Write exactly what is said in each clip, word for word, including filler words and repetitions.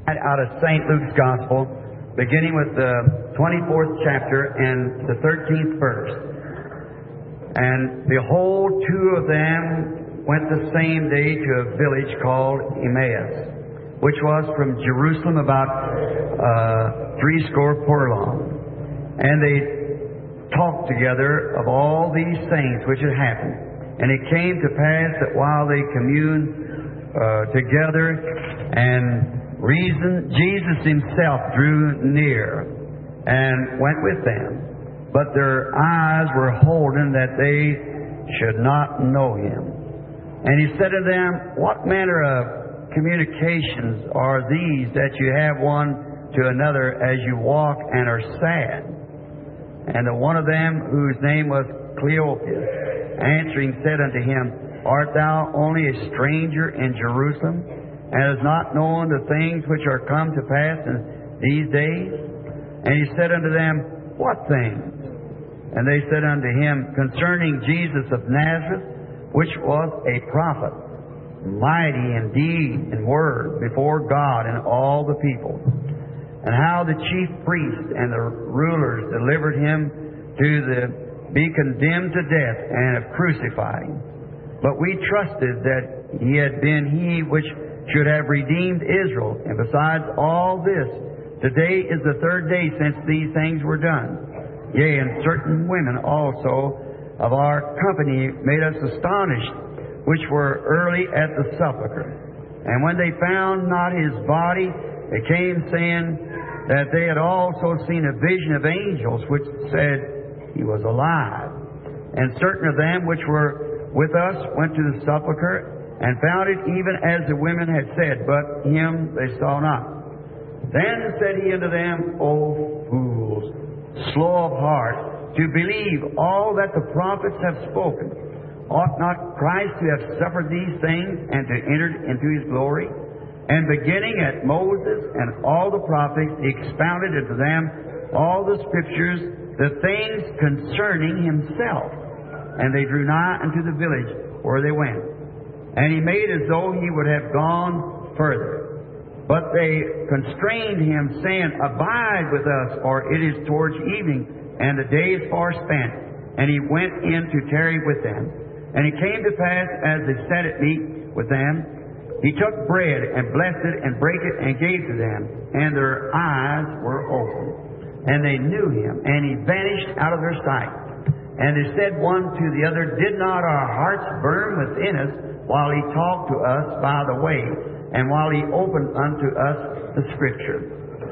Out of Saint Luke's Gospel, beginning with the twenty-fourth chapter and the thirteenth verse. And behold, two of them went the same day to a village called Emmaus, which was from Jerusalem about uh, threescore furlongs. And they talked together of all these things which had happened. And it came to pass that while they communed uh, together and reasoned, Jesus himself drew near and went with them. But their eyes were holden that they should not know him. And he said to them, What manner of communications are these that you have one to another as you walk and are sad? And the one of them, whose name was Cleopas, answering said unto him, Art thou only a stranger in Jerusalem, and hast not known the things which are come to pass in these days? And he said unto them, What things? And they said unto him, Concerning Jesus of Nazareth, which was a prophet, mighty in deed and word before God and all the people, and how the chief priests and the rulers delivered him to the, be condemned to death and have crucified him. But we trusted that he had been he which should have redeemed Israel. And besides all this, today is the third day since these things were done. Yea, and certain women also of our company made us astonished, which were early at the sepulchre. And when they found not his body, they came saying that they had also seen a vision of angels, which said he was alive. And certain of them which were with us went to the sepulchre, and found it even as the women had said, but him they saw not. Then said he unto them, O fools, slow of heart, to believe all that the prophets have spoken. Ought not Christ to have suffered these things, and to enter into his glory? And beginning at Moses and all the prophets, he expounded unto them all the Scriptures, the things concerning himself. And they drew nigh unto the village where they went. And he made as though he would have gone further. But they constrained him, saying, Abide with us, for it is towards evening, and the day is far spent. And he went in to tarry with them. And it came to pass, as they sat at meat with them, he took bread, and blessed it, and brake it, and gave to them. And their eyes were opened. And they knew him, and he vanished out of their sight. And they said one to the other, Did not our hearts burn within us while he talked to us by the way, and while he opened unto us the Scripture?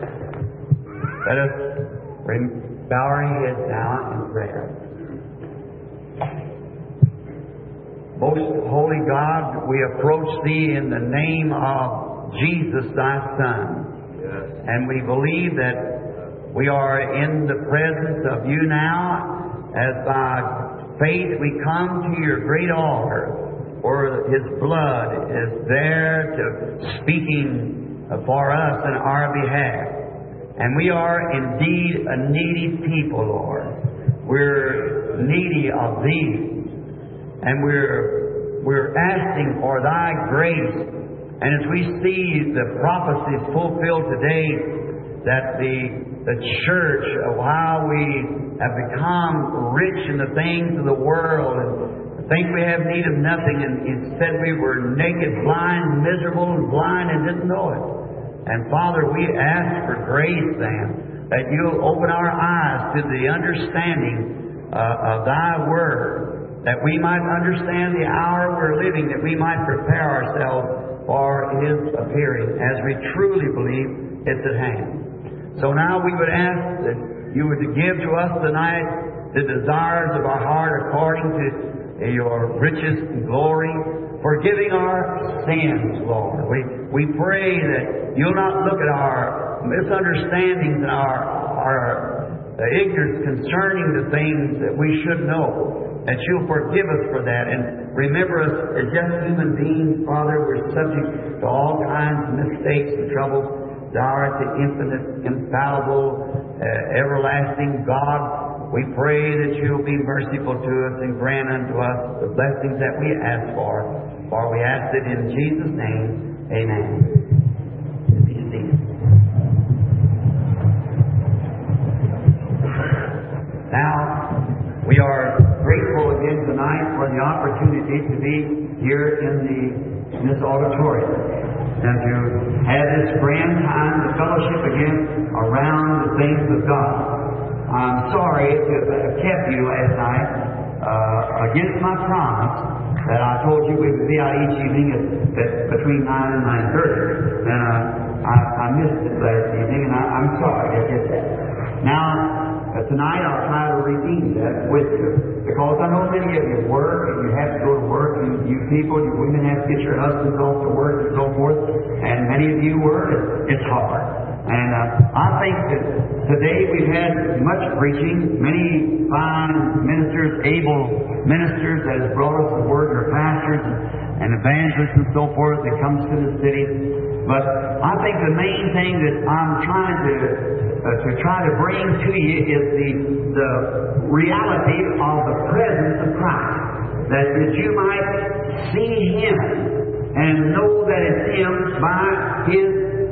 Let us bow our heads now in prayer. Most holy God, we approach Thee in the name of Jesus, Thy Son. Yes. And we believe that we are in the presence of You now, as by faith we come to Your great altar, where His blood is there to speaking for us in our behalf. And we are indeed a needy people, Lord. We're needy of Thee. And we're, we're asking for Thy grace. And as we see the prophecies fulfilled today, that the, the church, of how we have become rich in the things of the world, and think we have need of nothing, and instead we were naked, blind, miserable, and blind, and didn't know it. And Father, we ask for grace then, that You'll open our eyes to the understanding uh, of Thy Word, that we might understand the hour we're living, that we might prepare ourselves for His appearing, as we truly believe it's at hand. So now we would ask that You would give to us tonight the desires of our heart according to Your riches and glory, forgiving our sins, Lord. We, we pray that You'll not look at our misunderstandings and our, our ignorance concerning the things that we should know, that You'll forgive us for that. And remember us as just human beings, Father. We're subject to all kinds of mistakes and troubles. Thou art the infinite, infallible, uh, everlasting God. We pray that You'll be merciful to us and grant unto us the blessings that we ask for. For we ask it in Jesus' name. Amen. Be seated. Now, we are grateful again tonight for the opportunity to be here in the in this auditorium and to have this grand time to fellowship again around the things of God. I'm sorry to have kept you last night uh, against my promise that I told you we would be out each evening at, at between nine and nine thirty. And uh, I, I missed it last evening, and I, I'm sorry I did that. Now, uh, tonight I'll try to redeem that with you, because I know many of you work, and you have to go to work, and you people, you women have to get your husbands off to work and so forth, and many of you work, it's hard. And uh, I think that today we've had much preaching, many fine ministers, able ministers that has brought us the Word, or pastors and, and evangelists and so forth that comes to the city. But I think the main thing that I'm trying to uh, to try to bring to you is the the reality of the presence of Christ, that, that you might see Him and know that it's Him by His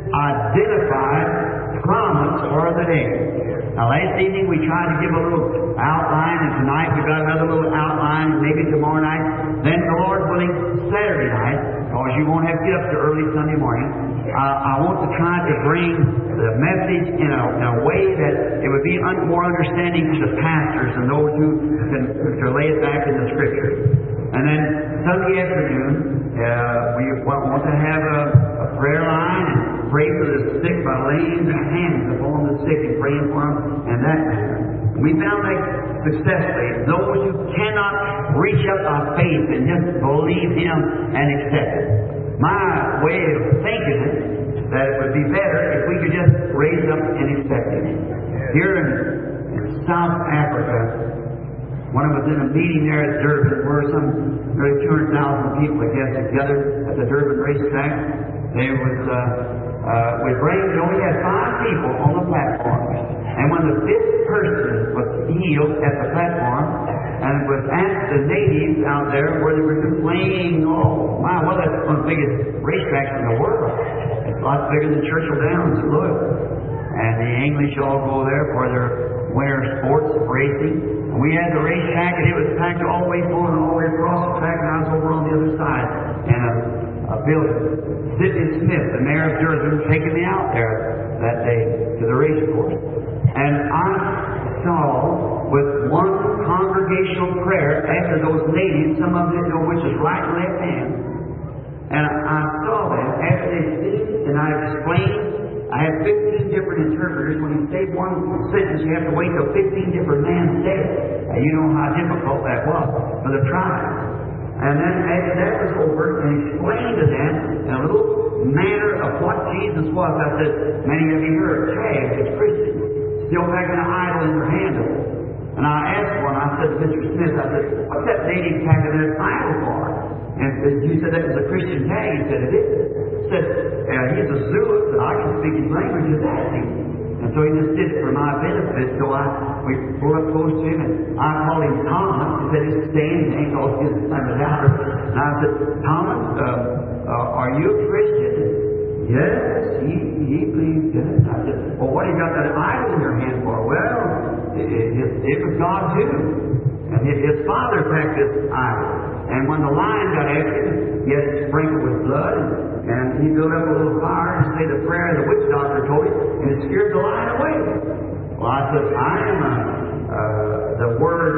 identified promise for the day. Now, last evening we tried to give a little outline, and tonight we've got another little outline, maybe tomorrow night. Then, the Lord willing, Saturday night, because you won't have to get up to early Sunday morning, uh, I want to try to bring the message in a, in a way that it would be un- more understanding to the pastors and those who can to lay it back in the Scriptures. And then Sunday afternoon, uh, we want to have a, a prayer line and pray for the sick by laying the hands upon the sick and praying for them and that manner. We found that successfully. Those who cannot reach up by faith and just believe Him and accept it. My way of thinking is that it would be better if we could just raise up and accept Him. Here in, in South Africa, when I was in a meeting there at Durban, where some nearly two hundred thousand people, I guess, together at the Durban racetrack, there was, uh, uh, we bring, we only had five people on the platform. And when the fifth person was healed at the platform, and it was asked the natives out there where they were complaining, oh, my, well, that's one of the biggest racetracks in the world. It's a lot bigger than Churchill Downs in Louisville. And the English all go there for their winter sports racing. And we had the racetrack, and it was packed all the way full and all the way across the track, and I was over on the other side. And a, a building. Sidney Smith, the mayor of Durban, taking me out there that day to the race course. And I saw with one congregational prayer after those natives, some of them didn't know which is right and left hand. And I saw them after they sing, and I explained. I had fifteen different interpreters. When you say one sentence, you have to wait till fifteen different men say it. Now, you know how difficult that was for the tribe. And then after that was over, and explained to them in a little manner of what Jesus was. I said, many of you heard, tagged as Christians, still having an idol in their hand. And I asked one, I said to Mister Smith, I said, what's that native tagging an idol for? And you said that was a Christian tag. He said, it is. He said, uh, he's a Zulu, and I can speak his language, is asking. And so he just did it for my benefit. So I we pulled up close to him, and I called him Thomas. He said, he's standing, and he called his name was Albert. And I said, Thomas, uh, uh, are you a Christian? Yes, he, he believes in it. I said, well, what do you got that idol in your hand for? Well, it, it, it was God too. And his, his father packed this idol. And when the lion got after him, he had it sprinkled with blood, and, and he built up a little fire and said the prayer the witch doctor told him, and it scared the lion away. Well, I said, I am a, uh, the word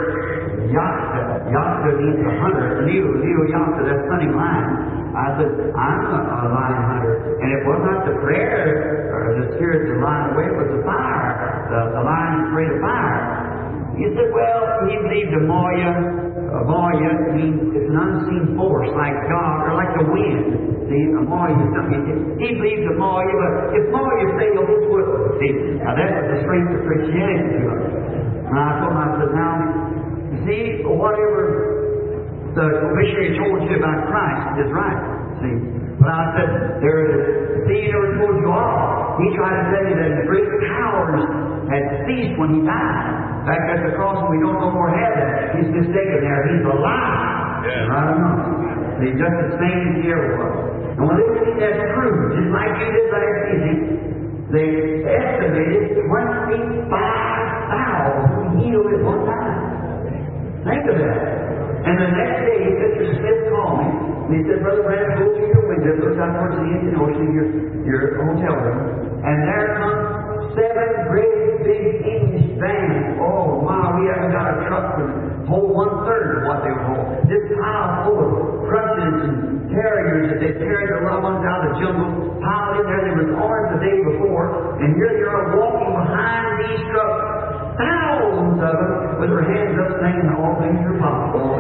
Yasta. Yasta means a hunter. Leo, Leo Yasta, that's hunting lion. I said, I'm a, a lion hunter. And it was not the prayer or the spirit that lion away, it was the fire. The, the lion sprayed the fire. He said, well, he believed a Maya. A Maya means it's an unseen force, like God, or like the wind. See, a Maya is something. He believes a Maya, but if Maya fails, it's what? See, now that's the strength of Christianity to us. And I told him, I said, now, you see, whatever the missionary told you about Christ is right. See, but I said, there it is. See, he never told you all. He tried to tell you that the great powers had ceased when he died. Back at the cross, we don't no more have that. He's mistaken there. He's alive. Yeah. I don't know. He's just the same as he ever was. And when they see that true, just like you did last evening, they estimated twenty-five thousand healed at one time. Think of that. And the next day, Mister Smith called me, and he said, Brother Branham, go to your window, look out towards the Indian Ocean, your, your hotel room, and there comes seven great big English vans. Oh, my, we haven't got a truck to hold one-third of what they were holding. This pile full of crutches and carriers that they carried the loved ones out of the jungle, piled in there. There was ours the day before, and here they are walking behind these trucks, thousands of them, with their hands up saying, all things are possible.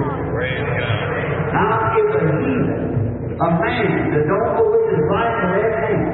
Now, if a heathen, a man that don't know with his right and left hand,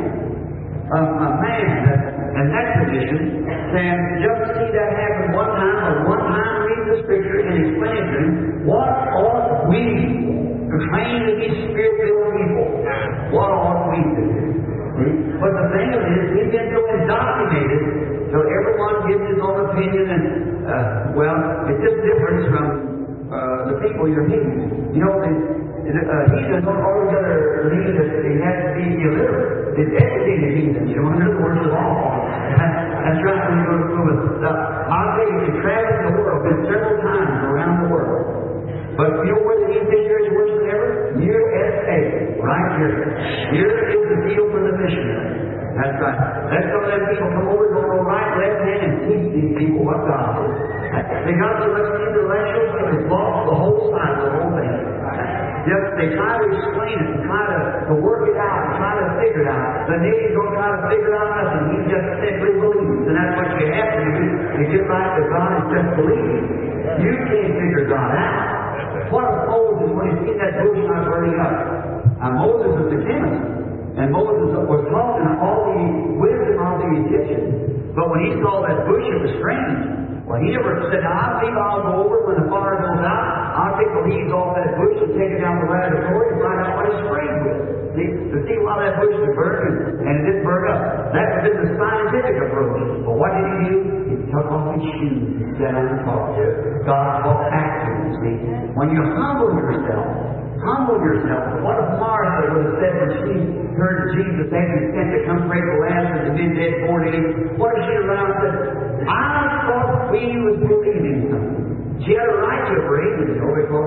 a, a man that in that position can just see that happen one time, or one time read the Scripture and explain it to him, what ought we to claim to be Spirit-filled people? What ought we to do? See? But the thing of it is, we've been so indoctrinated, so everyone gives his own opinion, and, uh, well, it's just different from uh, the people you're meeting. You know, they, uh, heathen don't altogether mean that they have to be illiterate. It's educated heathen, you know, in other words, the law. That's right, when you go to school. Uh, I'll tell you, you travel the world, been several times around the world. But you know where the English here is worse than ever? U S A, right here. Here is the deal for the missionary. That's right. Let some of them people come over, go on right, left hand, and teach these people what God is. They got so much intellectual, they can block the whole side of the whole thing. Just they try to explain it, try to, to work it out, try to figure it out. The natives don't try to figure out nothing. He just simply believes. And that's what you have to do to get right to God, is just believe. You can't figure God out. What of Moses when he seen that bush not burning up? Now Moses was the chemist, and Moses was taught in all the wisdom of the Egyptians. But when he saw that bush, it was strange. Well, he never said, I think I'll go over when the fire goes out. I'll take the leaves off that bush and take it down the laboratory and find out what it's sprayed with. See, to see why that bush is burning, and it didn't burn up. That would have been the scientific approach. But what did he do? He took off his shoes and sat on the top. God called action, see. When you humble yourself, humble yourself. What if Martha would have said when she heard Jesus had been sent to come pray for Lazarus and been dead four days? What if she around and said, I thought we was believing something. She had a right to pray, you know, because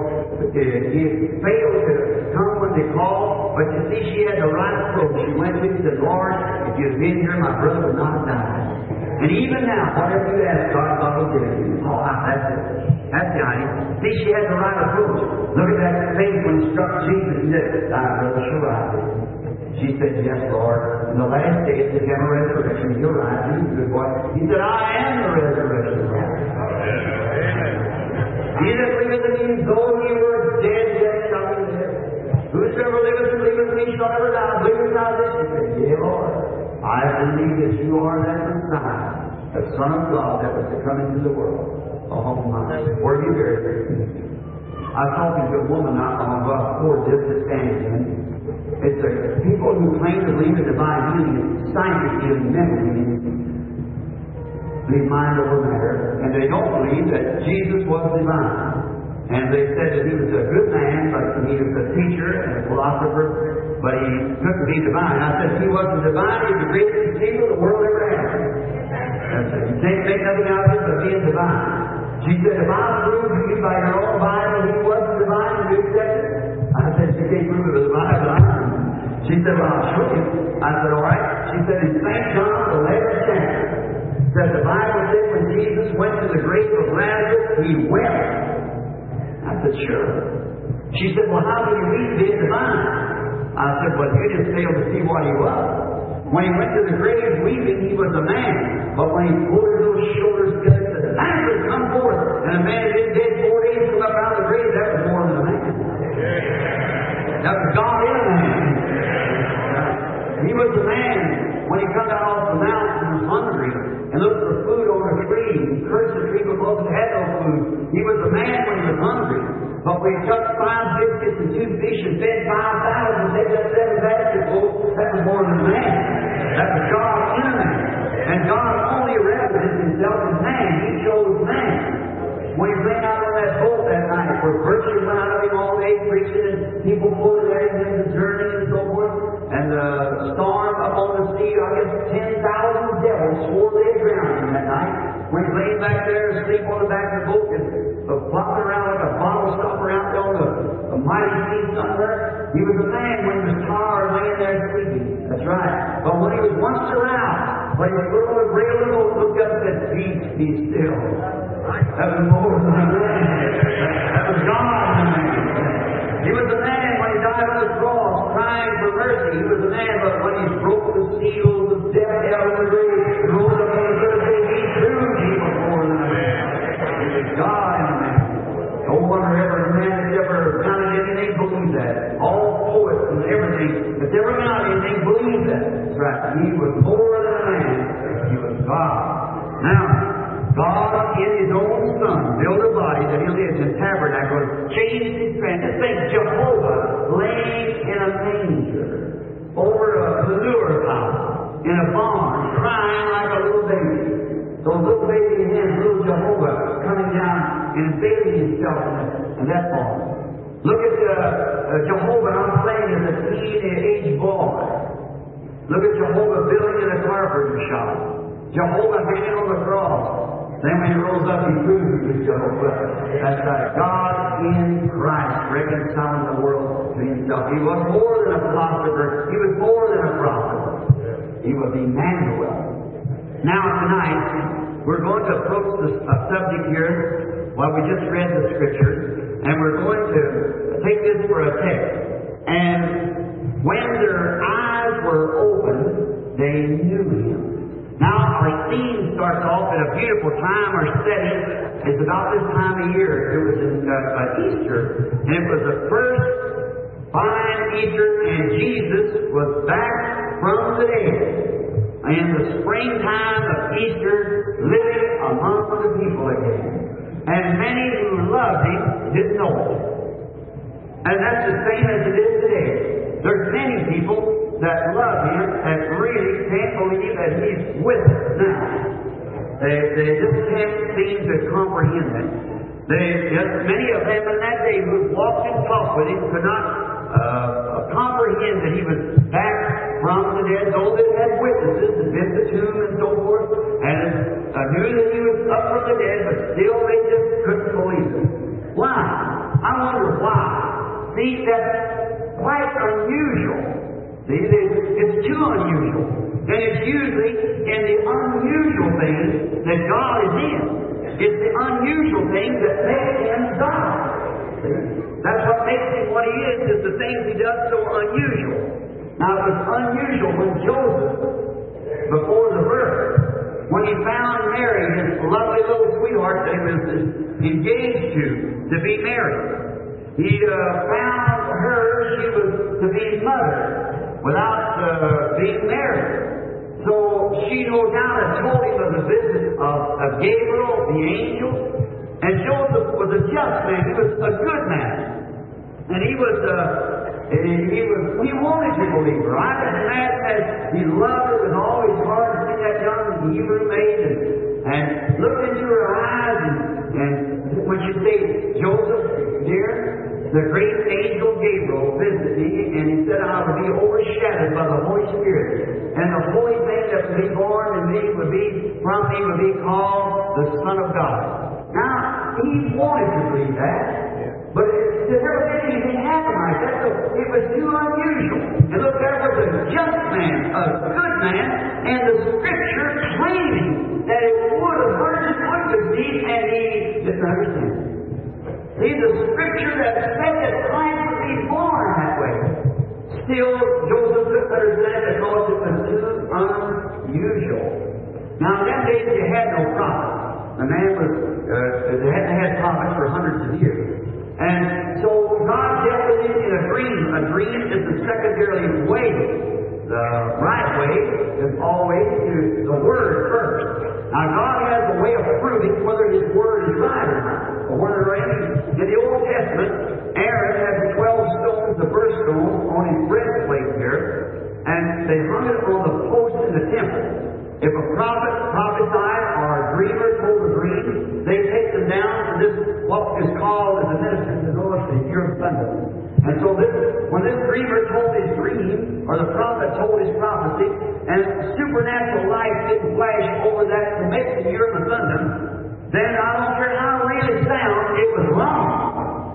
he failed to come when they called. But you see, she had the right approach. She went to him and said, Lord, if you had been here, my brother would not have died. And even now, whatever you ask God, God will give it to you. Oh, that's it. That's the idea. See, she had the right approach. Look at that faith when he struck Jesus. He said, thy brother shall rise. She said, yes, Lord. In the last day, it's again a resurrection. You're right. You're a good boy. He said, I am the resurrection. He that believeth in me, though he were dead, yet shall he live. Whosoever liveth and believeth in me shall never die. Believeth thou this? He said, yea, Lord. I believe that you are that Messiah, the Son of God that was to come into the world. Oh, my. Where are you buried? I was talking to a woman not long ago, poor distant standing. It's a, people who claim to believe in divine healing, scientific healing, mental healing, believe mind over matter, and they don't believe that Jesus was divine. And they said that he was a good man, but he was a teacher and a philosopher, but he couldn't be divine. I said, if he wasn't divine, he was the greatest deceiver the world ever had. That's it. You can't make nothing out of it but being divine. She said, if I prove to you by your own Bible he wasn't divine, will you accept it? I said, you can't prove it with the Bible. She said, well, I'll show you. I said, all right. She said, in Saint John, the eleventh chapter, said the Bible said when Jesus went to the grave of Lazarus, he wept. I said, sure. She said, well, how do you read being divine? I said, well, you just failed to see what he was. When he went to the grave weeping, he was a man. But when he pulled his little shoulders together and said, Lazarus, come forth. And a man had been dead four days, come up out of the grave. That was more than a man. That was God in a man. He was a man when he come down off the mountain and was hungry and looked for food on a tree. He cursed the tree because it had no food. He was a man when he was hungry. But when he took five biscuits and two fish and fed five thousand, they got seven basketfuls, that was more than a man. That was God in a man. And God only represented himself as man. He chose man. When he went out on that boat that night, where virtue went out of him all day preaching, and people pulled at him in the journey and so forth, and the storm up on the sea, I guess ten thousand devils swore they'd drown him that night. When he lay back there asleep on on the back of the boat and uh, flopping around like a bottle stopper out there on the, the mighty sea somewhere. He was a man when he was tired laying there sleeping. That's right. But when he was once around, when he was on the rail of the boat, looked up and said, "Peace, be still." That was more than a man. That was God in a man. He was a man when he died on the cross, crying for mercy. He was a man, but when he broke the seals of death, hell, and the grave, and rose up on the third day, he too he was more than a man. He was God in a man. No wonder every man that's ever counted anything believes that. All poets and everything that's ever counted anything believes that. That's right. He was more than a man. He was God. Now, God in His own Son built a body that He lives in tabernacle, changed His strength. This thing, Jehovah, laying in a manger over a manure pile in a barn, crying like a little baby. So little baby in him, little Jehovah, coming down and bathing himself in, that, in that barn. Look at uh, uh, Jehovah on playing as a teenage boy. Look at Jehovah building in a carpenter shop. Jehovah hanging on the cross. Then when He rose up, He proved He was Jehovah. That's right. God in Christ reconciling the world to Himself. He was more than a philosopher. He was more than a prophet. He was Emmanuel. Now tonight, we're going to approach this uh, subject here. Well, we just read the Scriptures, and we're going to take this for a text. And when their eyes were opened, they knew Him. Now, our scene starts off at a beautiful time. Our setting is about this time of year. It was in uh, uh, Easter, and it was the first fine Easter, and Jesus was back from the dead. In the springtime of Easter, living among the people again. And many who loved Him didn't know it. And that's the same as it is today. There's many people that love Him and really can't believe that He's with us now. They, they just can't seem to comprehend that. They, just, many of them in that day who walked and talked with Him could not uh, comprehend that He was back from the dead, though they had witnesses and been to the tomb and so forth, and uh, knew that He was up from the dead, but still they just couldn't believe it. Why? I wonder why. See, that's quite unusual. See, it's too unusual. And it's usually in the unusual things that God is in. It's the unusual things that make Him God. See? That's what makes Him what He is, is the things He does so unusual. Now, it was unusual when Joseph, before the birth, when he found Mary, his lovely little sweetheart that he was engaged to, to be married. He uh, found her, she was to be mother, without uh, being married. So she no doubt had told him of the visit of, of Gabriel, the angel. And Joseph was a just man, he was a good man. And he was... Uh, He was. He wanted to believe her. I can imagine that he loved her with all his heart to see that young Hebrew maid and, and looked into her eyes. And, and when she said, "Joseph, dear, the great angel Gabriel visited me, and he said I would be overshadowed by the Holy Spirit, and the holy thing that would be born in me would be from me would be called the Son of God." Now he wanted to believe that. But it, there never been anything happen like that, so it was too unusual. And look, there was a just man, a good man, and the Scripture claiming that it would, a virgin would conceive, and he didn't understand. See, the Scripture that said that Christ would be born that way. Still, Joseph couldn't understand it because it was too unusual. Now, in them days, you had no prophet. The man was, uh, they hadn't had prophets for hundreds of years. And so God dealt with him in a dream. A dream is the secondary way. The right way is always to the Word first. Now God has a way of proving whether His Word is right or not. Or whether in the Old Testament, Aaron had twelve stones, the first stone, on his breastplate here, and they hung it on the post in the temple. If a prophet prophesied or a dreamer told a dream, they take them down to this, what is called in the ministry, the ear of thunder. And so this, when this dreamer told his dream, or the prophet told his prophecy, and supernatural light didn't flash over that to make the ear of the thunder, then I don't care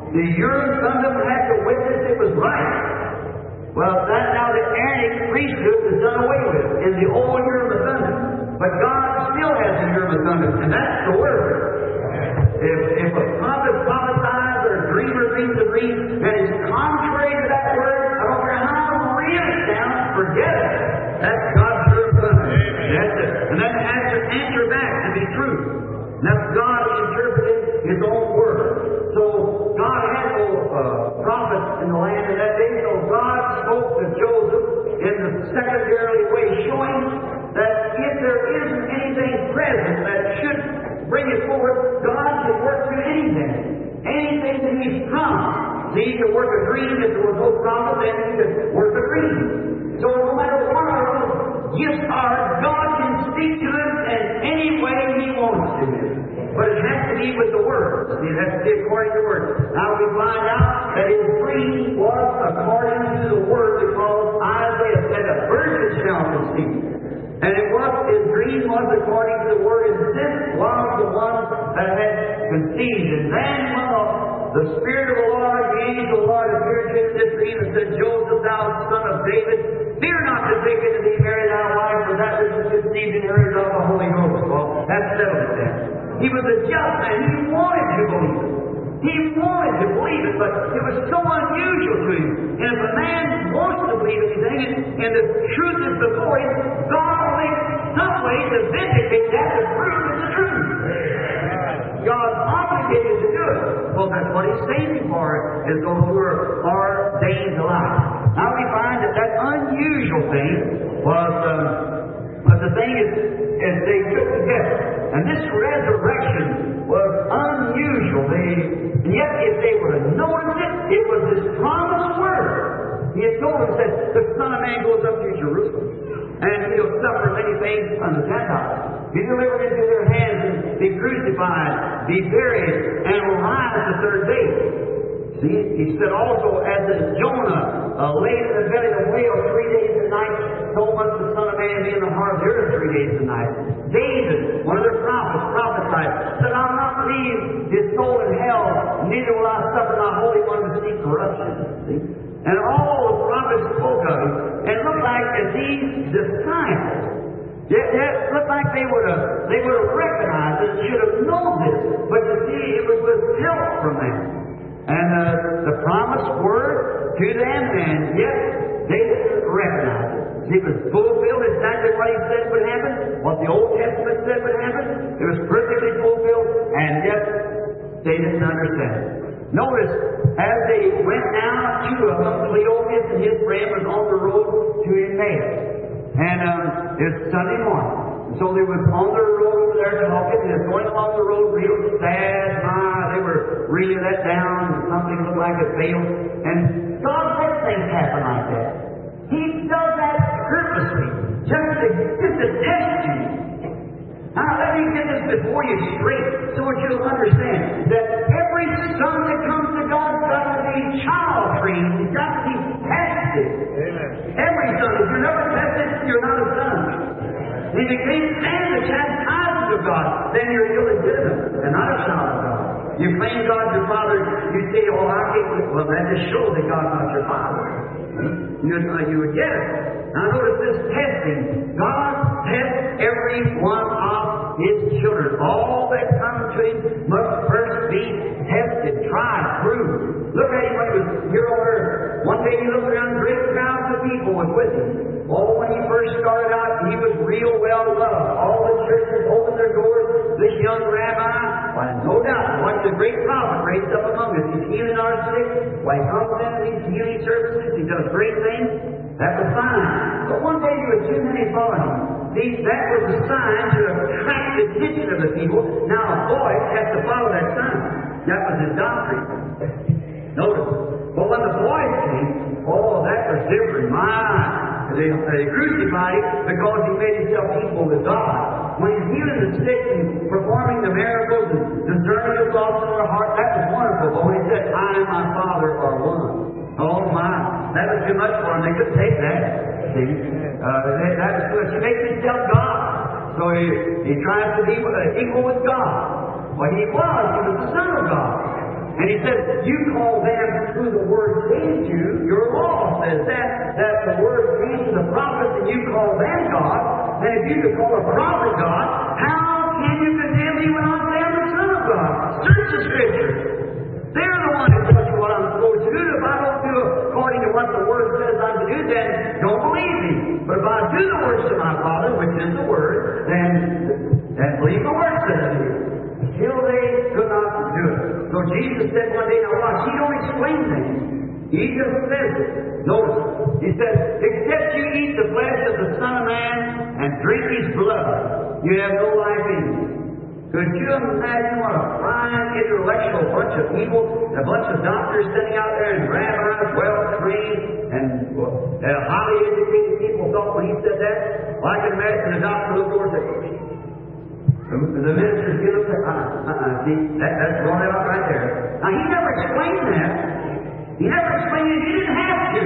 The Urim Thummim had to witness it was right. Well, that now the Aaronic priesthood is done away with in the old Urim Thummim. But God still has the Urim Thummim, and that's the Word. If, if a prophet prophesies or a dreamer thinks a dream and is contrary to that Word, I don't care how real it sounds, forget it. That's God's Urim Thummim. That's it. And then has to answer back to be true. And that's God interpreting His own Word. So God had no uh, prophets in the land in that day, so God spoke to Joseph in the secondarily way, showing that if there isn't anything present that should bring it forward, God can work through anything. Anything that He's promised. See, He can work a dream. If there was no prophet, then He could work a dream. So no matter what our gifts are, God can speak to us in any way He wants to. But it has to be with the Word. See, it has to be according to the Word. Now we find out that His dream was according to the Word, because Isaiah said, a virgin shall conceive. And it was, his dream was according to the Word, and this was the one that had conceived. And then when the Spirit of the Lord, the angel of the Lord, appeared to him in this dream and said, Joseph, thou son of David, fear not to take unto thee Mary thy wife, for that which is conceived in her is of the Holy Ghost. Well, that's settled it then. He was a just man. He wanted to believe it. He wanted to believe it, but it was so unusual to him. And if a man wants to believe anything, and, and the truth is before him, God will make some way to vindicate that to prove it's the truth. God's obligated to do it. Well, that's what He's saving for, is those who are ordained to life. Now we find that that unusual thing was, um, but the thing is, is they took together. And this resurrection was unusual. They, and yet, if they would have noticed it, it was His promised Word. He had told them, said, the Son of Man goes up to Jerusalem, and He'll suffer many things from the Gentiles. Be delivered into their hands, and be crucified, be buried, and will rise the third day. See, He said also, as in Jonah uh, lay in the belly of the whale three days and nights, so must the Son of Man be in the heart of the earth three days and nights. David, one of their prophets, prophesied, said, I'll not leave his soul in hell, neither will I suffer my Holy One to see corruption. See? And all the prophets spoke of Him, and it looked like that these disciples, It, it looked like they would have they would have recognized it, should have known this, but you see, it was withheld from them. And uh, the promised Word to them, and yet they didn't recognize it. It was fulfilled exactly what He said would happen, what the Old Testament said would happen. It was perfectly fulfilled, and yet they didn't understand it. Notice, as they went now, two of them, Cleopas and his friend, was on the road to Emmaus. And um, it was Sunday morning. And so they was on their road over there talking, and they was going along the road real sad. My, they were really let down, and something looked like it failed. And God lets things happen like that. He does that purposely, just to, just to test you. Now, let me get this before you straight, so that you'll understand that every son that comes to God has got to be child trained. He's got to be tested. Amen. Every son. If you're never tested, you're not a son. If you can't stand the chastisement of God, then you're illegitimate and not a child of God. You claim God's your father, you say, oh, I can't. Well, that just shows that God's not your father. You, uh, you would get it. Now notice this testing. God tests every one of His children. All that come to Him must first be tested, tried, proved. Look at Him when He was here on earth. One day He looked around, great crowds of people was with Him. Oh, when He first started out, He was real well loved. All the churches opened their doors. This young rabbi, why, no doubt, one of the great prophets raised up among us. He's healing our sick. Why, He comes in these healing services. He does great things. That was fine. But one day there were too many following Him. See, that was a sign to attract the attention of the people. Now a boy has to follow that sign. That was his doctrine. Notice. But when the boys came, oh, that was different. My, they, they crucified Him because He made Himself equal with God. When He's healing the sick and performing the miracles and discerning the thoughts in their heart, that was wonderful. But when He said, I and my Father are one, oh my, that was too much for them. They couldn't take that. See? Uh, that, that was too much. He makes Himself God. So He, he tries to be uh, equal with God. Well, He was. He was the Son of God. And he said, you call them who the Word came to, your law says that, that the Word came to the prophets and you call them God. And if you could call a prophet God, how can you condemn me when I say I'm the Son of God? Search the Scriptures. They're the ones who tell you what I'm supposed to do. If I don't do according to what the Word says I'm to do, then don't believe me. But if I do the works of my Father, which is the Word, then, then believe the Word says it is. Still they could not do it. So Jesus said one day, now watch, He don't explain things. He just says it. Notice, He said, except you eat the flesh of the Son of Man and drink His blood, you have no life in you. Could you imagine what a fine intellectual bunch of people, a bunch of doctors sitting out there and rabbis, well-trained, and uh, highly educated people thought when He said that? Well, I can imagine the doctor looked over and said, the ministers get up there, uh-uh, uh-uh, see, that, that's going out right there. Now, He never explained that. He never explained it. He didn't have to.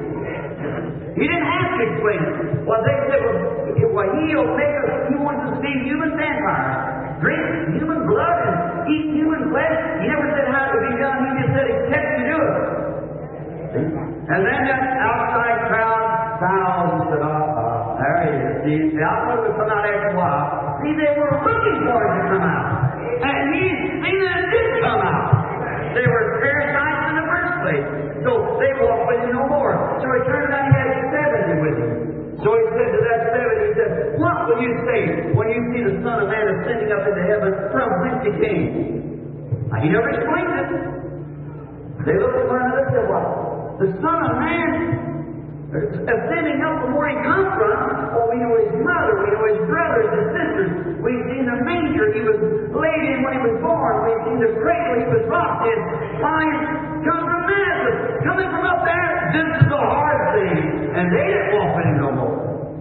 He didn't have to explain it. Well, they said, well, well He'll make us, He wants us to be human vampires, drink human blood, and eat human flesh. He never said how to be done. He just said, except you do it. And then that outside crowd, thousands said, oh, uh, there He is. See, the outside would come out after a while. See, they were looking for Him to come out. And He, see, that did come out. They were parasites in the first place. So they walked with Him no more. So He turned around, He had seventy with Him. So He said to that seventy, He said, what will you say when you see the Son of Man ascending up into heaven from whence He came? Now, He never explained it. They looked at one another and said, what? The Son of Man ascending up from where He comes from? Oh, we know His mother, we know His brothers and sisters. We've seen the manger He was laid in when He was born. We've seen the cradle He was rocked in. Why, come from Nazareth, coming from up there. This is a hard thing. And they didn't walk with Him no more.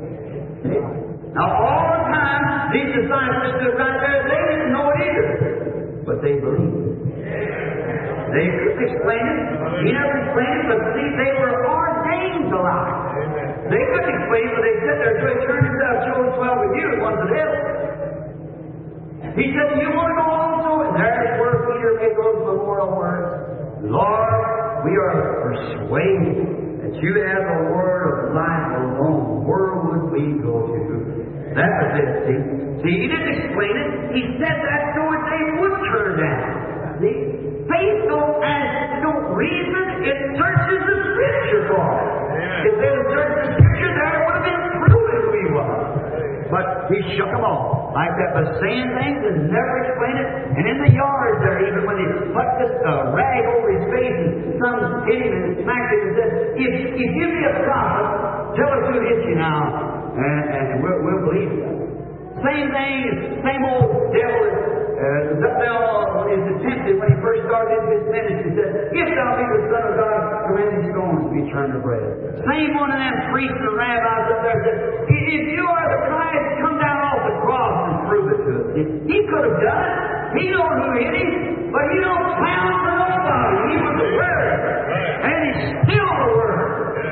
Now, all the time, these disciples stood right there. They didn't know it either. But they believed. They couldn't explain it. He never explained it, but see, they were ordained to lie. They couldn't explain it, but they said there, so He turned Himself, chose twelve with you, and one to them. He said, do you want to go also? And there's where Peter made those memorial words. Lord, we are persuaded that you have the word of life alone. Where would we go to? That was it, see. See, He didn't explain it. He said that so that they would turn down. See? Faith don't ask, don't reason, it searches the Scripture for it. If they had searched the Scripture, there would have been proven who He was. But He shook them all like that, but saying things and never explained it. And in the yard there, even when they put this uh, rag over His face and some hit Him and smacked Him and said, if, if you be a prophet, tell us who hit you now, and, and we'll, we'll believe you. Same thing, same old devil uh, the devil is tempted when he first started his ministry. He said, if thou be the Son of God, command these stones to be turned to bread. Same one of them priests and rabbis up there said, if you are the Christ, come down off the cross and prove it to us. He could have done it. He knows who hit Him, but He don't pound for nobody. He was the Word. And He's still the Word.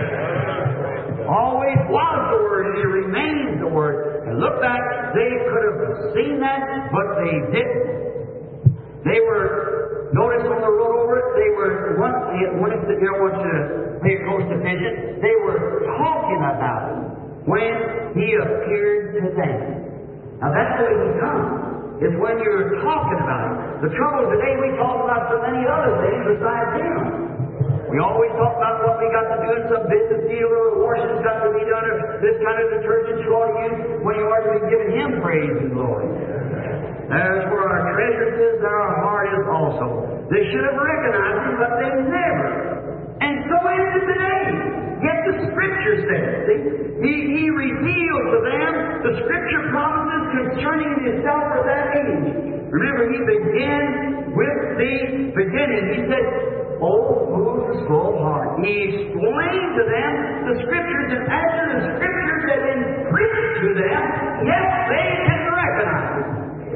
Always was the Word, and He remains the Word. And look back, they could have seen that, but they didn't. They were, notice when they wrote over it, they were, one, one of the, I want you to pay close attention, they were talking about Him when He appeared to them. Now that's the way He comes. It's when you're talking about Him. The trouble today, we talk about so many other things besides Him. We always talk about what we got to do in some business deal or washing's got to be done or this kind of detergent you ought to use when you ought to be giving Him praise and glory. There's where our treasure is, there our heart is also. They should have recognized Him, but they never. And so is it today. Yet the Scripture says, see, He, he revealed to them the Scripture promises concerning Himself for that age. Remember, He began with the beginning. He said, oh, fools of slow heart. He explained to them the Scriptures, and after the Scriptures had been preached to them, yes, they didn't recognize it.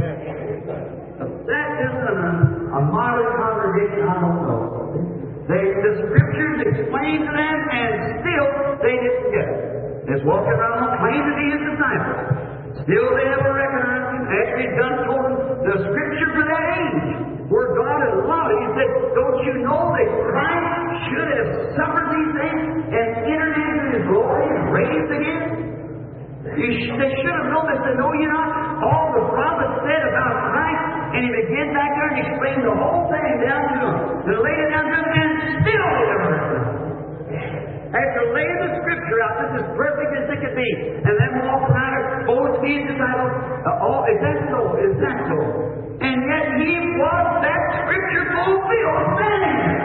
That isn't a, a modern congregation, I don't know. They, the Scriptures explained to them, and still they didn't get it. They're walking around claiming to be His disciples. Still they never recognized Him. After He'd done told them the Scripture for that age, where God had allowed it. He said, said, don't you know that Christ should have suffered these things and entered into His glory and raised again? You sh- they should have known this. They know you not. All the prophets said about Christ, and He began back there and explained the whole thing down to them. They laid it down to them, and still they never heard it. After laying the Scripture out, this is perfect as it could be, and then walk around it, oh, it's these disciples, uh, oh, is that so? Is that so? And yet He was that Scripture fulfilled, standing there.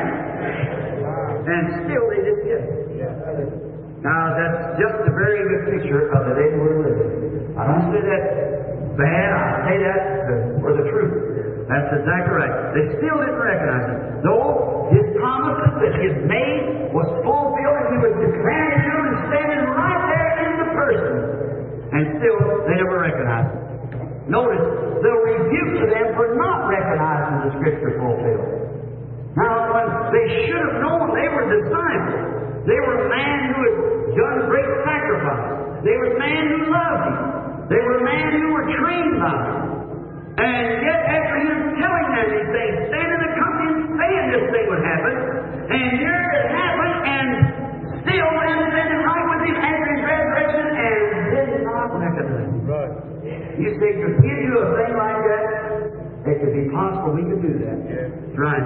And still they didn't get it. Now, that's just a very good picture of the day we're living. I don't say that bad, I say that for the truth. That's exactly right. They still didn't recognize Him. Though His promises that He had made was fulfilled, and He was declaring to them and standing right there in the person. And still, they never recognized Him. Notice the rebuke to them for not recognizing the Scripture fulfilled. Now, when they should have known they were disciples. They were a man who had done great sacrifice. They were a man who loved Him. They were a man who were trained by Him. And yet, after Him telling them these things, standing in the company and saying this thing would happen, and here it happened, and still them standing right with Him after His resurrection, and did not recognize Him. Right. You say, could we do a thing like that? It could be possible we could do that. Yeah. Right.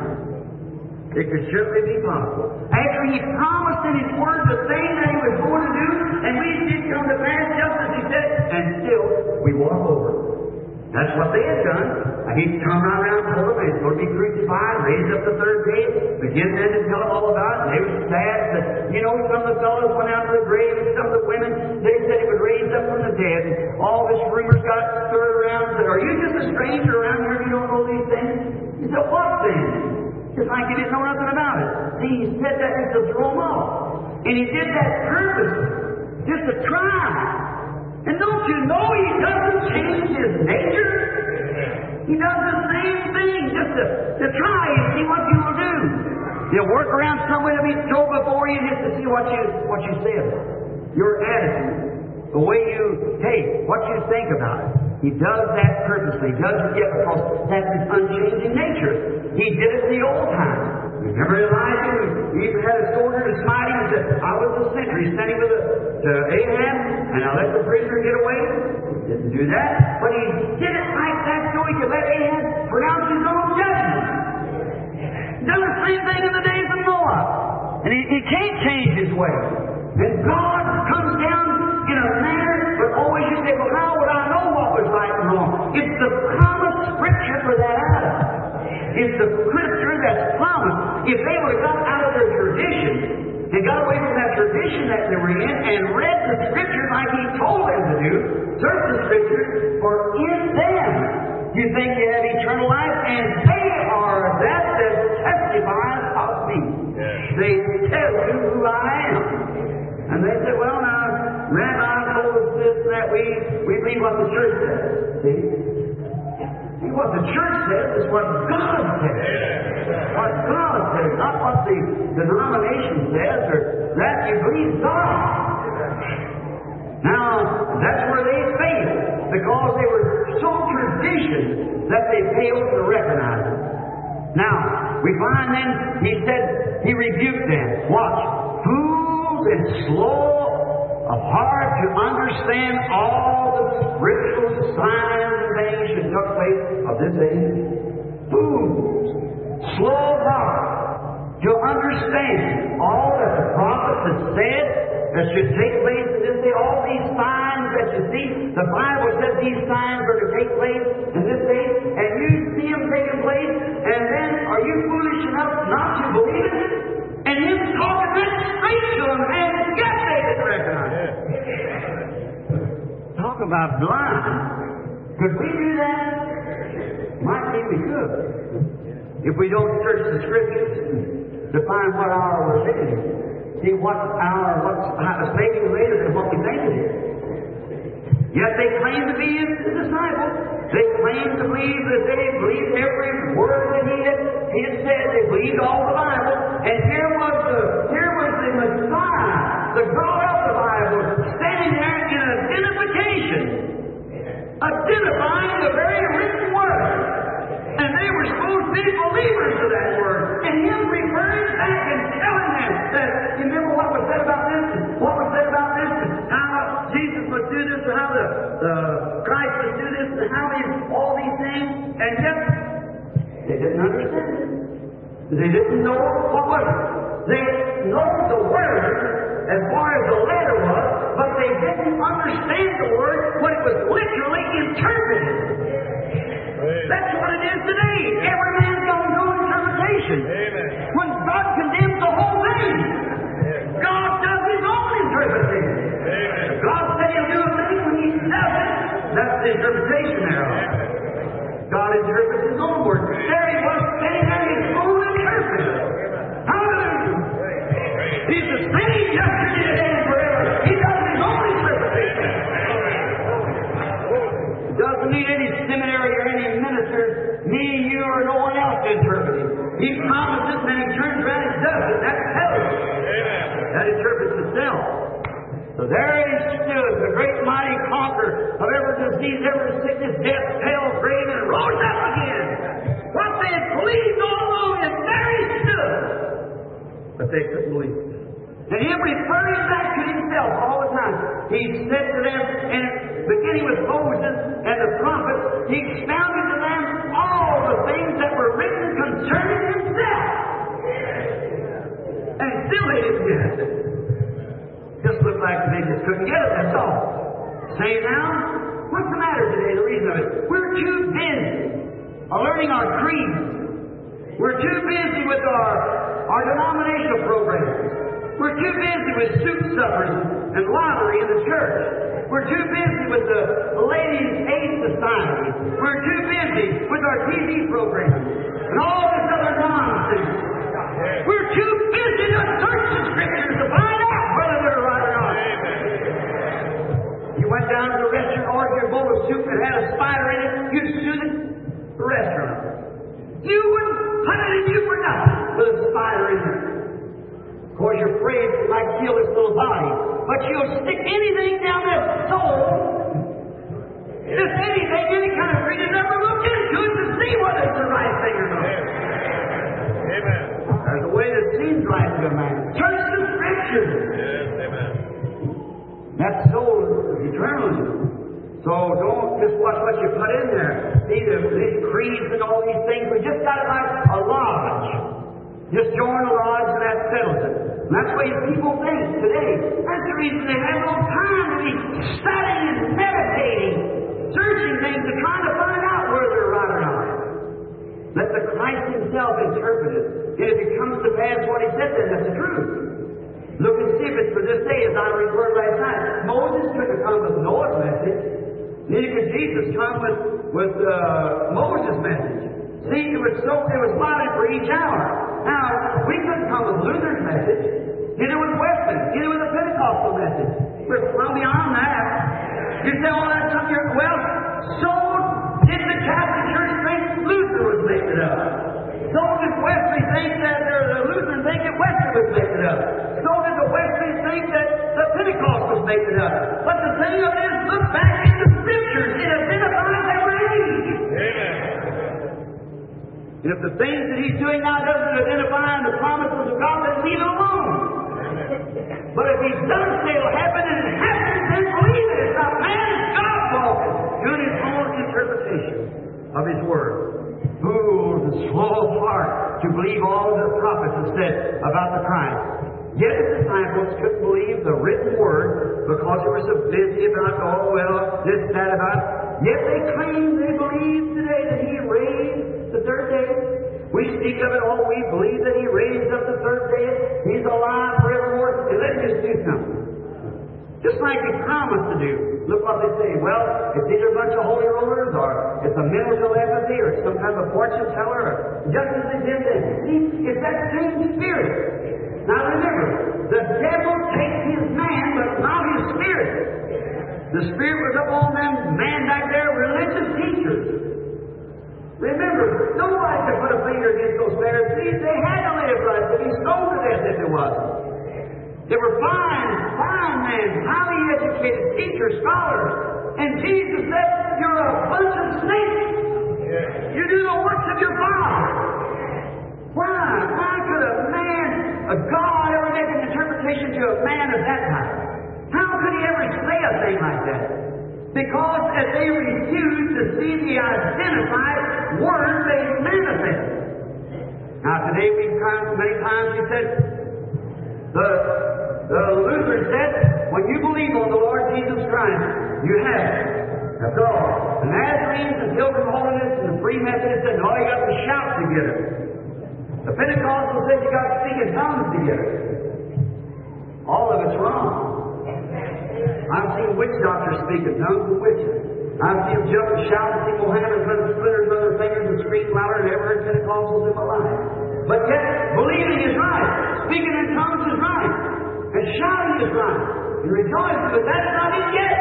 It could certainly be possible. After He promised in His Word the thing that He was going to do, and we did come to pass just as He said, and still we walk over. That's what they had done. He'd come right around and told them He's going to be crucified, raised up the third day, begin then to tell them all about it. And they were sad that, you know, some of the fellows went out to the grave, and some of the women, they said He would raise up from the dead. And all this rumors got stirred around and said, are you just a stranger around here if you don't know these things? He said, what things? Just like He didn't know nothing about it. See, He said that just to throw them off. And He did that purposely, just to try. And don't you know He doesn't change His nature? He does the same thing, just to, to try and see what you will do. He'll work around somewhere to be told before you just to see what you what you say about it. Your attitude, the way you take, what you think about it. He does that purposely. He does it yet because that's His unchanging nature. He did it in the old time. Remember Elijah? He even had a soldier to smite him and said, I was the sentry. He sent him with a, to Ahab, and I let the prisoner get away. He didn't do that. But he did it like that so he could let Ahab pronounce his own judgment. He done the same thing in the days of Noah. And he, he can't change his way. And God comes down in a manner, but always you say, well, how would I know what was right and wrong? It's the promised Scripture for that Adam. It's the Scripture that's promised. If they would have got out of their tradition and got away from that tradition that they were in and read the Scriptures like He told them to do, search the Scriptures, for in them you think you have eternal life, and they are that that testifies of me. Yeah. They tell you who I am. And they say, well, now, Rabbi told us this and that. We, we believe what the church says. See? See, what the church says is what God says. What God says, not what the denomination says, or that you believe God. Now, that's where they failed, because they were so traditioned that they failed to recognize it. Now, we find then, He said, He rebuked them. Watch. Fools and slow of heart to understand all the spiritual signs and things that took place of this age. Fools, slow of heart to understand all that the prophets have said that should take place in this day. All these signs that you see, the Bible says these signs are to take place in this day, and you see them taking place, and then are you foolish enough not to believe it? And Him talking that straight to them, and yet they didn't recognize it. Talk about blind. Could we do that? Might be we could. If we don't search the Scriptures to find what hour we're living in. See what hour, what's maybe later than what we think it is. Yet they claim to be His disciples. They claim to believe that they believe every word that He had, he had said. They believed all the Bible. And here was the here was the Messiah, the God of the Bible, standing there in identification, identifying the very written Word. And they were supposed to be believers of that Word. They didn't know what was it. They know the Word as far as the letter was, but they didn't understand the Word when it was literally interpreted. That's what it is today. Every man's got his own interpretation. Amen. When God condemns the whole thing, God does His own interpretation. Amen. God said He'll do a thing when He does it. That's the interpretation thereof. God interprets His own word. There He was standing there, His own interpreter. Hallelujah. He's the same yesterday, today, and forever. He does His own interpretation. Doesn't need any seminary or any minister, me, you, or no one else to interpret Him. He promises, and then He turns around and does it. That's heaven. That interprets itself. So there He stood, the great mighty conqueror of every disease, every sickness, death, hell, grave, and rose up again. What they had believed all along, and there He stood. But they couldn't believe it. And Him referring back to Himself all the time. He said to them, and beginning with Moses and the prophets, He expounded to them all the things that were written concerning Himself. And still they didn't get it. Just looked like they just couldn't get it, that's all. Say now, what's the matter today? The reason of it, we're too busy learning our creed. We're too busy with our, our denominational programs. We're too busy with soup suppers and lottery in the church. We're too busy with the Ladies' Aid Society. We're too busy with our T V programs and all this other nonsense. We're too busy to search the Scriptures to find out whether they're right or not. You went down to the restaurant, ordered your bowl of soup and had a spider in it, you'd sue the restaurant. You wouldn't put it in you for nothing with a spider in there. Of course, you're afraid it might kill this little body, but you'll stick anything down that soul, just anything, any kind of creature, never look into it to see whether it's the right thing or not. Amen. There's a way that seems right to a man. Search the Scriptures. Yes, amen. That soul is eternal. So don't just watch what you put in there. See, the, these creeds and all these things, we just got it like a lodge. Just join a lodge and that settles it. And that's the way people think today. That's the reason they have no time to be studying and meditating, searching things and trying to find out whether they're right or not. Let the Christ Himself interpret it. And if it comes to pass what He said, then that's the truth. Look and see if it's for this day, as I referred last night. Moses couldn't come with Noah's message. Neither could Jesus come with, with uh, Moses' message. See, it was so it was modeled for each hour. Now, we couldn't come with Luther's message. Neither was Wesley. Neither was the Pentecostal message. We're well beyond that. You say, oh, that's something you're... Well, so did the Catholic Church think Luther was making it up. So did Wesley think that, or the Lutheran think that Wesley was making it up. So did the Wesley think that the Pentecost was making it up. But the thing of it is, look back in the Scriptures. It identifies every age. Amen. And if the things that He's doing now doesn't identify the promises of God, then leave it alone. But if He does say it'll happen and it happens, then believe it. It's not man, it's God talking. Doing His own interpretation of His Word. Fools and slow of heart to believe all the prophets have said about the Christ. Yet the disciples couldn't believe the written Word because they were so busy about, oh, well, this, that, about. Yet they claim they believe today that He raised the third day. We speak of it, oh, we believe that He raised up the third day. He's alive forevermore. And let's just do something. Just like He promised to do. Look what they say. Well, it's either a bunch of holy rollers, or it's a mental telepathy, or some kind of a fortune teller, or just as they did then. See, it's that same spirit. Now remember, the devil takes his man, but not his spirit. The spirit was up on them man back there, religious teachers. Remember, nobody could put a finger against those Pharisees. They had to live right. They'd be stoned to death if it wasn't. They were fine, fine men, highly educated teachers, scholars. And Jesus said, you're a bunch of snakes. You do the works of your father. Why? Why could a man, a God, ever make an interpretation to a man of that type? How could He ever say a thing like that? Because as they refused to see the identified Word they manifested. Now today we've come, many times we said, the, the Lutheran said, when you believe on the Lord Jesus Christ, you have it. That's all. The Nazarenes and Pilgrim Holiness and the Free Methodists said, all you got to shout to get it. The Pentecostals said you got to speak in tongues to get it. All of it's wrong. I've seen witch doctors speak in tongues with witches. I've seen them jump and shout and see Mohammed put splinters on their fingers and scream louder than ever heard Pentecostals in my life. But yet, believing is right. Speaking in tongues is right. And shouting is right. And rejoicing, but that's not it yet.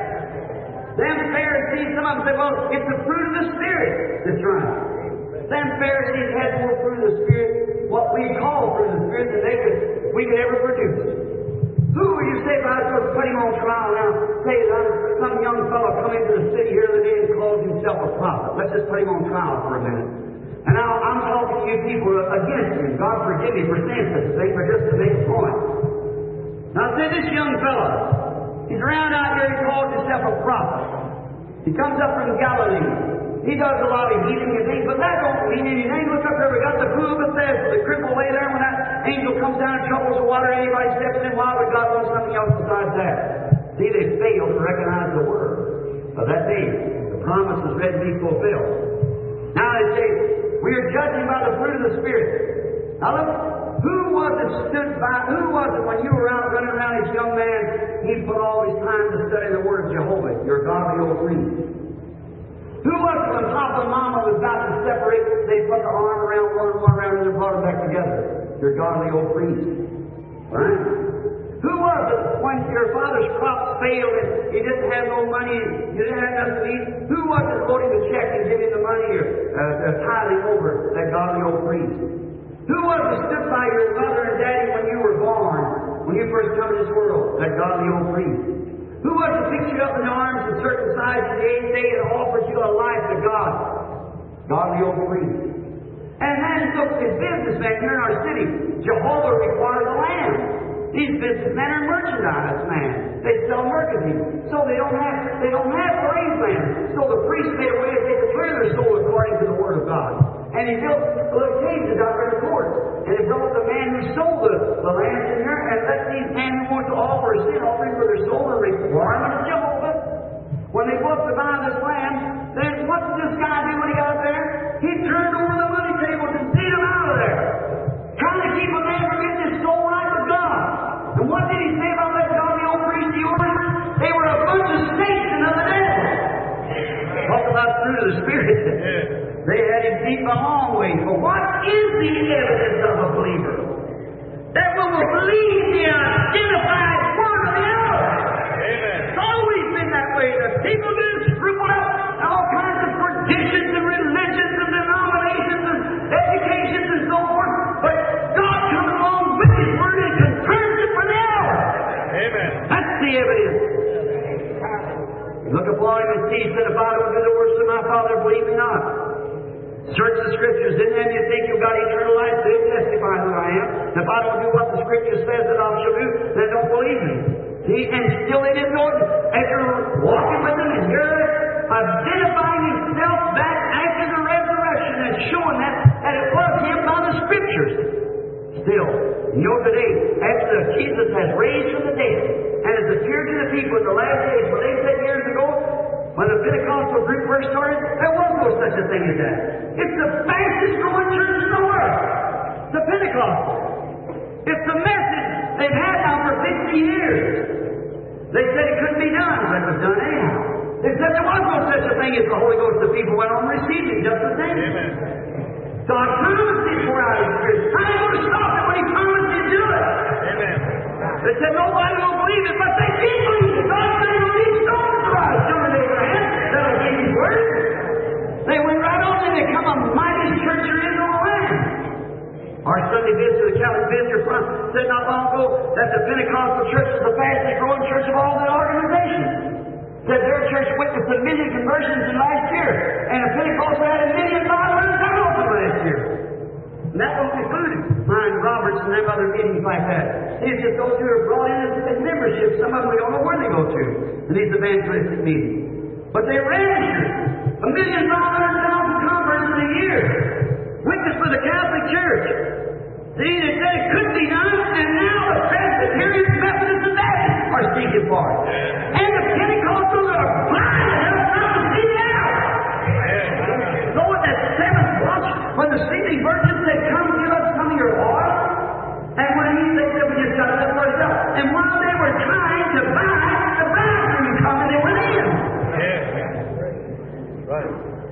Them Pharisees, some of them say, well, it's the fruit of the Spirit that's right. Them Pharisees had more fruit of the Spirit, what we call fruit of the Spirit, than they could, we could ever produce. Who will you say if I was going to put him on trial now? Say that some young fellow come into the city here the other day and calls himself a prophet. Let's just put him on trial for a minute. And now I'm talking to you people against him. God forgive me for saying such a thing, but just to make a point. Now say this young fellow, he's around out here, he calls himself a prophet. He comes up from Galilee. He does a lot of healing and things, but that don't mean anything. Look up there, we got the pool of Bethesda. The cripple lay there when that angel comes down and troubles the water, anybody steps in, why would God want something else besides that? See, they fail to recognize the word of that day. The promise is ready to be fulfilled. Now they say, we are judging by the fruit of the Spirit. Now look, who was it stood by, who was it when you were out running around, this young man, he put all his time to study the word of Jehovah, your godly old priest? Who was it when Papa and Mama was about to separate, they put their arm around one and one around and brought them back together? Your godly old priest. Right? Who was it when your father's crops failed and he didn't have no money, you didn't have nothing to eat? Who was it wrote him a check and gave him the money or uh, tithing over that godly old priest? Who was it stood by your mother and daddy when you were born, when you first come to this world? That godly old priest. Who was it picked you up in the arms and circumcised the eighth day and offered you a life to God? Godly old priest. And then look, this businessman here in our city, Jehovah requires a land. These businessmen are merchandise men. They sell merchandise. So they don't have they don't have to raise land. So the priest made a way that they could clear their soul according to the Word of God. And he built little cages out there in the court. And he brought the man who sold the, the land in there and let these men who want to offer a sin offering for their soul and requirement of Jehovah. When they booked to buy this land, then what did this guy do when he got there? He turned over the money tables and beat them out of there. Trying to keep a man from getting his soul right with God. And what did he say about that godly old priest he ordered? They were a bunch of snakes and of the devil. Talk about fruit of the Spirit. They had him deep a long way. But what is the evidence of a believer? That we will believe the identified word of the hour. Amen. It's always been that way. The people have been scrupled up and all kinds of traditions and religions and denominations and educations and so forth. But God comes along with His word and confirms it for the hour. Amen. That's the evidence. Look upon him and see, he said, if I don't do the works of my Father, believe me not. Search the Scriptures. Didn't have you think you've got eternal life? They testify who I am. And if I don't do what the Scripture says that I shall do, then don't believe me. See, and still they didn't know it. After walking with them and here, identifying himself back after the resurrection and showing that, that it was him by the Scriptures. Still, you know today, after Jesus has raised from the dead and has appeared to the people in the last days, what they said years ago, when the Pentecostal group first started, there was no such a thing as that. It's the fastest growing church in the world. The Pentecostal. It's the message they've had now for fifty years. They said it couldn't be done, but it was done anyhow. They said there was no such a thing as the Holy Ghost. The people went on receiving just the same. Amen. God promised He'd pour out His Spirit. I ain't going to stop it when He promised He'd do it. Amen. They said nobody will believe it, but they did believe it. God said He'll leave stones to rise. Some of Abraham, that'll give His word. They went right on and they become a mightiest church there is on the land. Our Sunday visitor, the Catholic visitor from, said not long ago that the Pentecostal church is the fastest growing church of all the organizations. Said their church witnessed a million conversions in last year, and the Pentecostal had a million five hundred thousand last year. And that don't include mine, Roberts, and them other meetings like that. These just those who are brought in as membership. Some of them we don't know where they go to in these evangelistic meetings. But they registered a million five hundred thousand converts in a year. Witnessed with the Catholic Church. See, they said it couldn't be done, and now the Presbyterians, Methodists, and Baptists are speaking for it. And the Pentecostals are blind enough now to see it out. So at that seventh watch, when the sleeping virgin said, "Come, give us some of your oil," and when he said that, we just got that for ourselves. And while they were trying to buy, the bridegroom come and they went in. Right.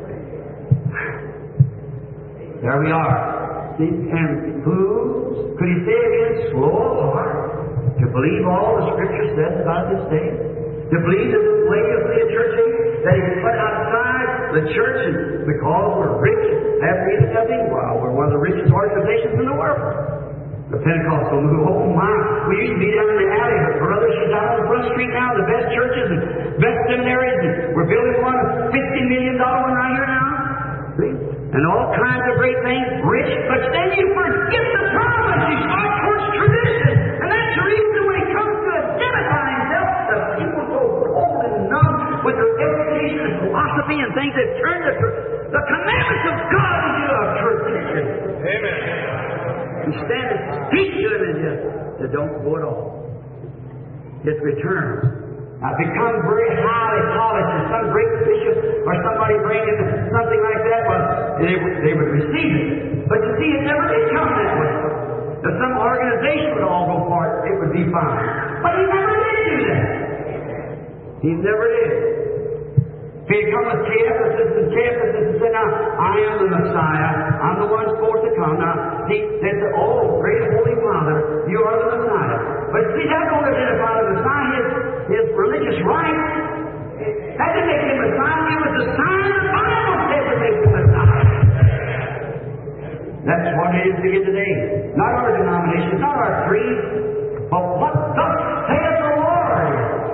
There we are. See, and who could he say again? Slow of heart to believe all the Scripture says about this day, to believe that the Laodicean church that he put outside the church because we're rich, have needed nothing. Well, we're one of the richest organizations in the world. The Pentecostal move, oh my! We used to be down in the alley, but brother, she's out on the front street now. The best churches and best seminaries, and we're building one fifty million dollar one right here now. See? And all kinds of great things, rich, but then you forget the promise. You start towards tradition. And that's the reason when it comes to identifying himself, the people go cold and numb with their education and philosophy and things that turn the, the commandments of God into a tradition. Amen. You stand and speak to them and just, they don't go at all. His return. Now, become very highly polished, and some great bishop or somebody bring in something like that, well, they would, they would receive it. But you see, it never did come that way. If some organization would all go for it, it would be fine. But he never did do that. He never did. He come with Caiaphas and Caiaphas and said, "Now, I am the Messiah. I'm the one supposed to come." Now, see, they said, "Oh, great Holy Father, you are the Messiah." But see, that don't identify the Messiah. His, his religious right, that didn't make him Messiah. It was the sign the Bible said to make him Messiah. That's what it is to get today. Not our denomination, not our creed, but what thus saith the Lord.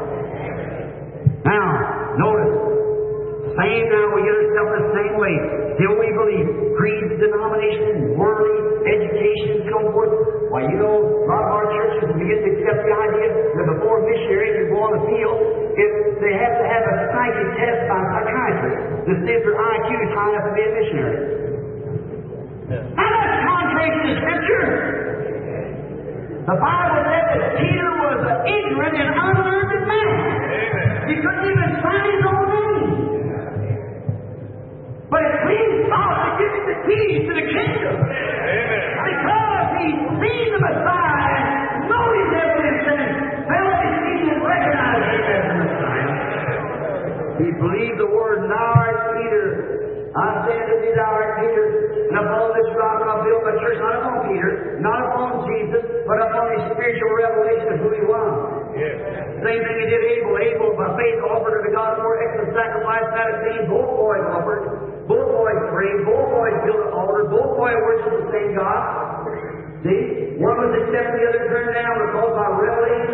Now, notice. Same now, we get ourselves the same way. Still we believe creeds, denominations, worldly, education, and so forth. Why, you know, a lot of our churches begin to accept the idea that before missionaries can go on the field, if they have to have a psychic test by a psychiatrist to see if their I Q is high enough to be a missionary. Yeah. Now that's contrary to the Scripture. The Bible said that Peter was an ignorant and unlearned man. He couldn't even sign his own name. But it pleased God to give him the keys to the kingdom. Amen. Because he'd seen the Messiah, know his evidence, and felt his feet and recognized him as the Messiah. He believed the word, "Thou art Peter. I say unto thee, thou art Peter. And upon this rock I'll build my church," not upon Peter, not upon Jesus, but upon his spiritual revelation of who he was. Yes. Same thing he did Abel. Abel, by faith, offered unto God more excellent sacrifice than had seen. Both boys offered. Both boys prayed. Both boys built an altar. Both boys worshiped the same God. See? One was accepted, the other turned down because by revelation.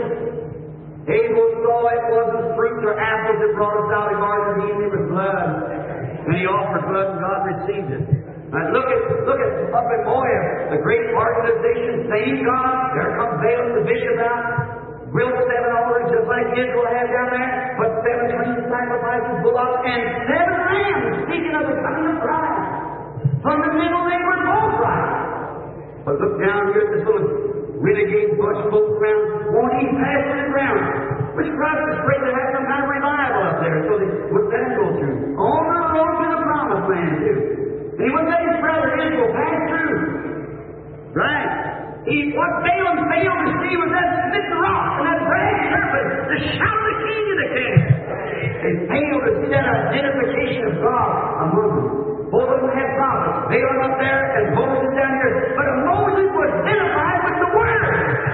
Abel saw it wasn't fruits or apples that brought us out of the Garden of Eden. It was blood. And he offered blood and God received it. Now look at look at up in Moab, the great organization, same God. There comes Balaam the bishop out. Built seven altars just like Israel had down there, put seven clean sacrifices, bullocks, and seven lambs, speaking of the coming of Christ. From the middle they were both right. But look down here at this little renegade bush floating around, won't even pass to the ground. Which Christ was afraid to have some kind of revival up there, so they would let him go through. On the road to the promised land, too. And he wouldn't let his brother Israel pass through. Right? He, what Balaam failed to see was that smitten rock and that brass serpent, the shout of the king of the king. They failed to see that identification of God among them. Both of them had prophets. Balaam up there and Moses down here. But Moses was identified with the Word.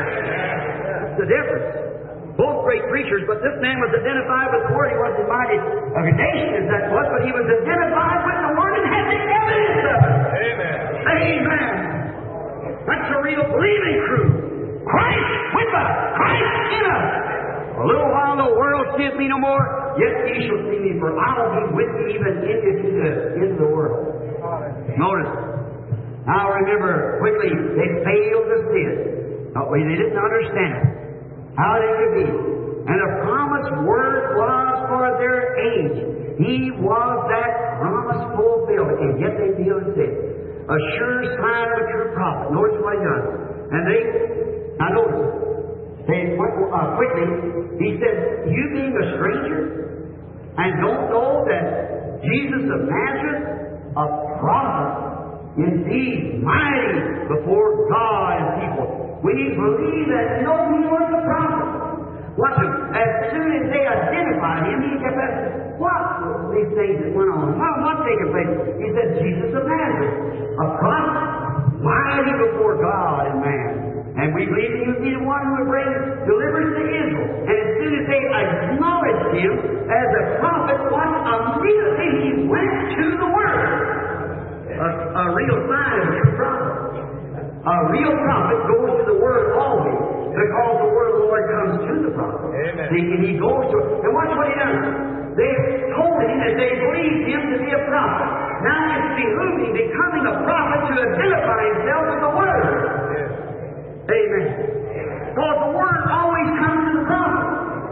That's the difference. Both great preachers, but this man was identified with the Word. He wasn't mighty of a nation as that was, but he was identified with the Word and had the evidence of it. Amen. Amen. That's a real believing crew. Christ with us. Christ in us. A little while the world seeth me no more, yet ye shall see me, for I will be with you even into the, into the world. Notice. Now remember, quickly, they failed to see it. No, they didn't understand it. How they could be. And the promised word was for their age. He was that promise fulfilled, and yet they failed to see it. a sure sign of a true prophet. Notice what he done. And they, now notice, they went uh, quickly, he said, you being a stranger and don't know that Jesus of Nazareth, a prophet, indeed mighty before God and people. We believe that no, he was a prophet. Watch him. As soon as they identified him, he kept asking, what were these things that went on? What was taking place? He said, Jesus of Nazareth, a prophet, mighty before God and man. And we believe he would be the one who would bring deliverance to Israel. And as soon as they acknowledged him as a prophet, what immediately he went to the Word. A, a real sign of a true prophet. A real prophet goes to the Word always, because the Word of the Lord comes to the prophet. Amen. See, and he goes to it. And watch what he does. They told him that they believed him to be a prophet. Now it's behooving, becoming a prophet, to identify himself with the Word. Yes. Amen. Because the Word always comes to the prophet.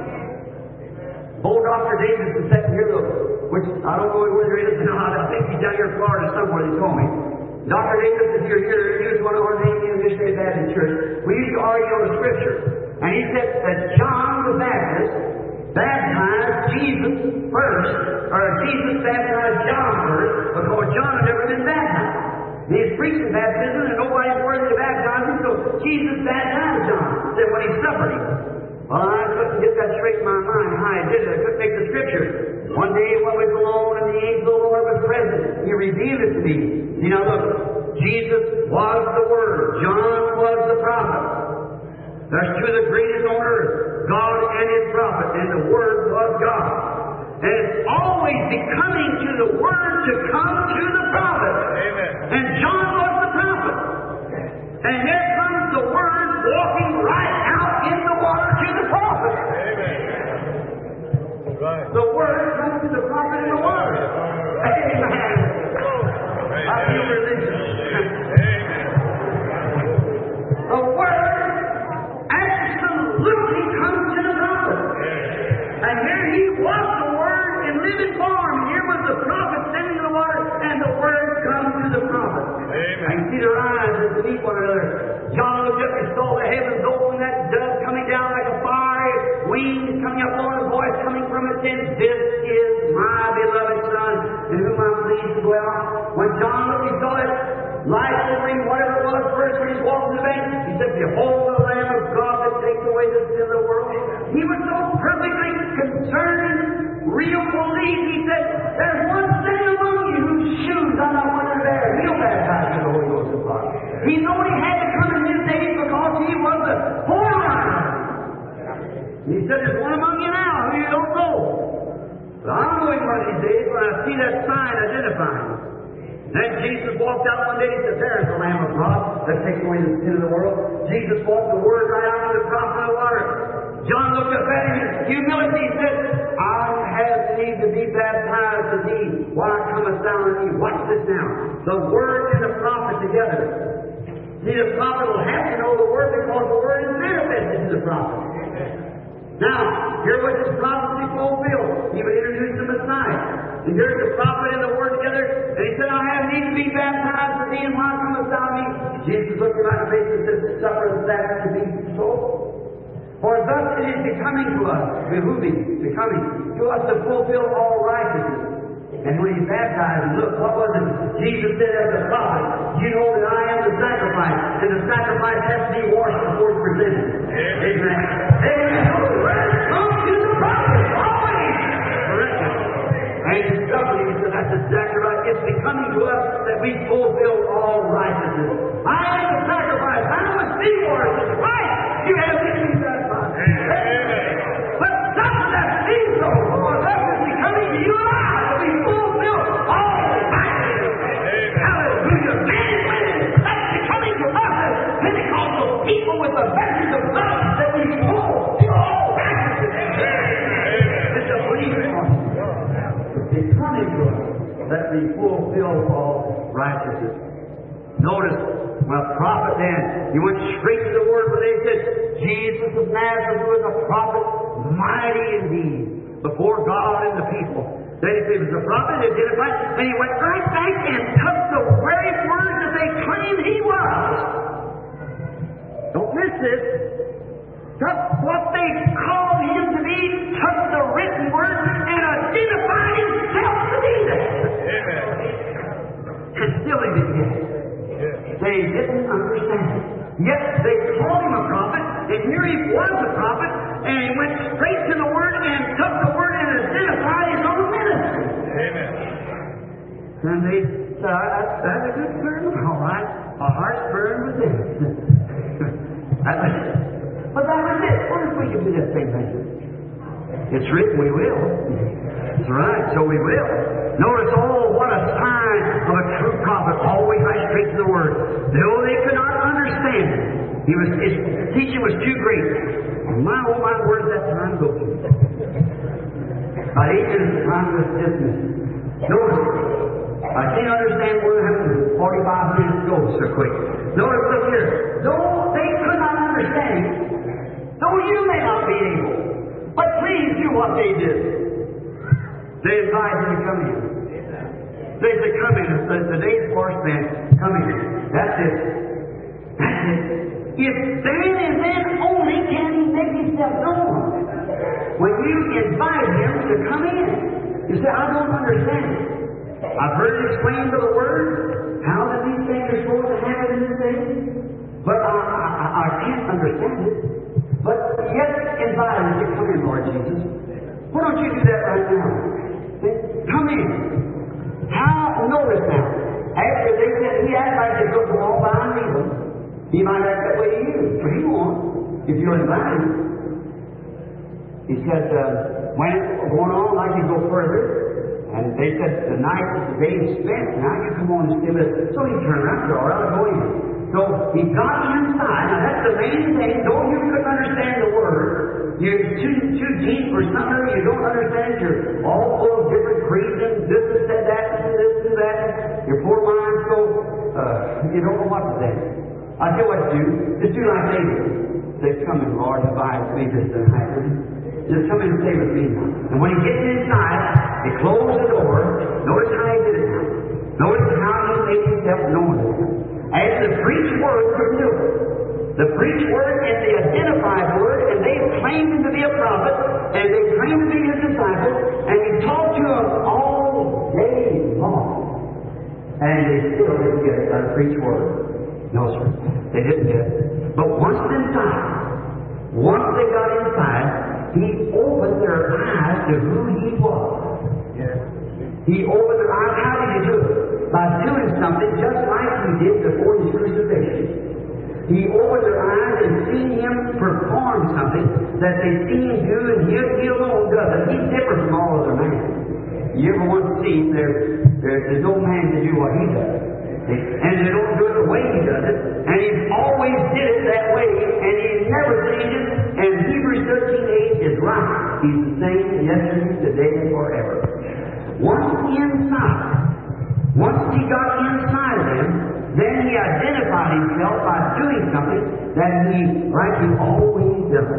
Old Doctor Davis is sitting here, which I don't know whether it is or not. I think he's down here in Florida somewhere, they told me. Doctor Davis, if you're here, he was one of our names in the Missionary Baptist Church. We used to argue on the Scripture. And he said that John the Baptist baptized Jesus first, or Jesus baptized John first, because John had never been baptized. And he's preaching baptism, and nobody's worthy to baptize him, so Jesus baptized John. Said when he suffered him. Well, I couldn't get that straight in my mind how I did it. I couldn't make the Scripture. One day when we was alone and the angel of the Lord was present, he revealed it to me. You know, look, Jesus was the Word. John was the prophet. There's two of the greatest on earth, God and His prophet, and the Word was God. And it's always becoming to the Word to come to the prophet. Amen. And John was the prophet. And here comes the Word walking right out in the water to the prophet. Amen. Right. The Word comes to the prophet in the water. Amen. I feel religious. The Word absolutely comes to the prophet. And here he was the Word in living form. Here was the prophet sitting in the water, and the Word comes to the prophet. Amen. I can see their eyes as they meet one another. John looked up and saw the heavens open, that dove coming down like a fire, wings coming up on a voice coming from it, saying, this is my beloved Son, in whom I'm pleased to dwell. When John looked, he saw it, light over him, whatever it was, first when he's walking the bank, he said, behold the Lamb of God that takes away the sin of the world. He was so perfectly concerned, real belief, he said, there's one sitting among you whose shoes I'm not one to bear. He'll baptize you in the Holy Ghost and fire. He knew he had to come in his days because he was the forerunner. He said, there's one among you now who you don't know. But I'll know him one of these days when I see that sign identifying him. Then Jesus walked out one day and said, there's the Lamb of God that takes away the sin of the world. Jesus walked the Word right out to the prophet of the water. John looked up at him in humility and said, I have need to be baptized to thee. Why comest thou to me? Watch this now. The Word and the prophet together. See, the prophet will have to know the Word because the Word is manifested to the prophet. Now, here was this prophecy fulfilled. He would introduce the Messiah. And here's the prophet and the Word together. And he said, I have need to be baptized to thee, and why comest thou to me? Jesus looked him out in the face and said, suffer that to be so. For thus it is becoming to us, behooving, becoming to us to fulfill all righteousness. And when he baptized, look, what was it? Jesus said as a prophet, you know that I am the sacrifice, and the sacrifice has to be washed before it's presented. Amen. Amen. So the Word comes to the prophet, always. Correct. And he discovered, he said, that's exactly right. It's becoming to us that we fulfill all righteousness. I am the sacrifice. I am a sea water. It's right. You have to be satisfied. Amen. But something that seems so for us is becoming to you and I. We fulfill all righteousness. Hallelujah. Men and women, that's becoming to us as Pentecostal people with the message of God that we fulfill all righteousness. It's a belief in us. It's coming to us that we fulfill all righteousness. Notice, well, prophet then, he went straight to the Word where they said, Jesus of Nazareth was a prophet, mighty indeed, before God and the people. Then if he was a prophet, he identified, and he went right back and took the very words that they claimed He was. Don't miss this. Took what they called Him to be, took the written Word, and identified Himself to be that. Amen. And still He didn't get it. They didn't understand it. Yet they called Him a prophet, and here He was a prophet, and He went straight to the Word and took the Word and identified His own ministry. Amen. And they said, that's, that's a good sermon, all right. My heart's burned with this. That was it. But that was it. What if we could do that same thing? It's written, we will. That's right, so we will. Notice, oh, what a sign of a true prophet, always right straight to the Word. Though they could not understand it, he was, his teaching was too great. My, oh, my word, that time goes. About eight minutes, the time was dismissed. Notice, I can't understand where it happened. forty-five minutes goes so quick. Notice, look here. Though they could not understand it, though you may not be able, but please do what they did. They invited him to come in. They said, come in. The, the day's far spent. Come in. That's it. That's it. If then and then only can he make himself known. When you invite him to come in. You say, I don't understand it. I've heard it explained by the Word, how that these things are supposed to happen in this day. But I, I, I can't understand it. But yet invite him to come in, Lord Jesus. Why don't you do that right now? Come in. How, notice now, after they said he acted like they could go on by and leave him, he might act that way to you, for he won't, if you're invited. He said, uh, when going on like you go further, and they said the night the day is spent, now you come on and stay with us. So he turned around and said, all right, I'll go in. So he got inside. Now that's the main thing. Though you couldn't understand the Word, you're too, too deep or something, you don't understand, you're all full of different reasons, this and said that, and this and that. Your poor mind, so uh, you don't know what to say. I tell you what to do. Just do like they did. They come in, Lord, invite me this night. Just come in and stay with me now. And when he gets inside, he closed the door. Notice how he did it now. Notice how he made himself known to them. As the preached Word could do it. The preached Word and the identified Word, and they claimed him to be a prophet, and they claimed to be his disciples, and he talked to them all day long. And they still didn't get it by the preached Word. No, sir. They didn't get it. But once inside, once they got inside, he opened their eyes to who he was. Yes. He opened their eyes. How did he do it? By doing something just like he did before his crucifixion. He opened their eyes and seen him perform something that they seen him do, and he, he alone does it. He's different from all other men. You ever want to see him? There, there, there's no man to do what he does. And they don't do it the way he does it. And he always did it that way, and he never changes. And Hebrews thirteen eight is right. He's the same yesterday, today, and forever. Once inside, once he got inside of them, then he identified himself by doing something that he, like he always does.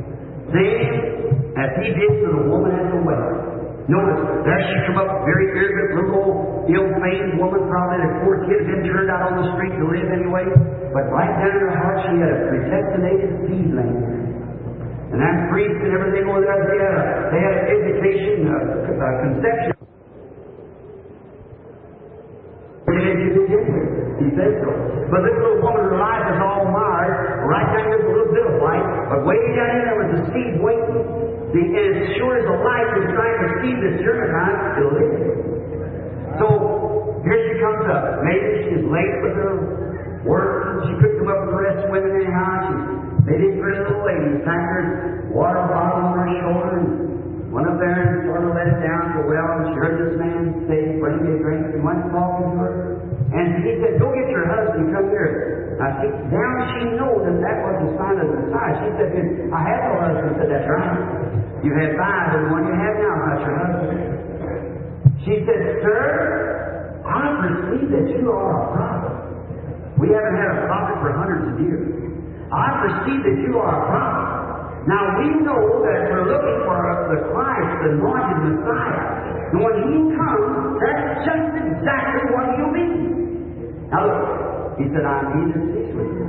Same as he did to the woman at the well. Notice, there she come up, very arrogant, little ill-famed woman, probably a poor kid, had been turned out on the street to live anyway. But right down in her heart, she had a predestinated seed laying there. And that priest and everything over there, they had, a, they had an education, a, a conception. He says so. But this little woman, her life is all marred. Right down there's a little bit of light, but way down in there was a seed waiting. The, and as sure as the light is trying to see this germinate, it'll live. So here she comes up. Maybe she's late with her work. She couldn't come up with the rest of the women anyhow. She's maybe a pretty little lady. Packed her water bottle on her shoulder and went up there and sort of let it down to the well. And she heard this man say, bring me a drink. And went talking to her. And he said, go get your husband, come here. Now, she, down she knew that that was the sign of the Messiah. She said, I have no husband. I said, that's right. You had five, and the one you have now is not your husband. She said, sir, I perceive that you are a prophet. We haven't had a prophet for hundreds of years. I perceive that you are a prophet. Now, we know that we're looking for the Christ, the anointed Messiah. And when He comes, that's just exactly what He'll be. Now look, He said, I need to speak with you.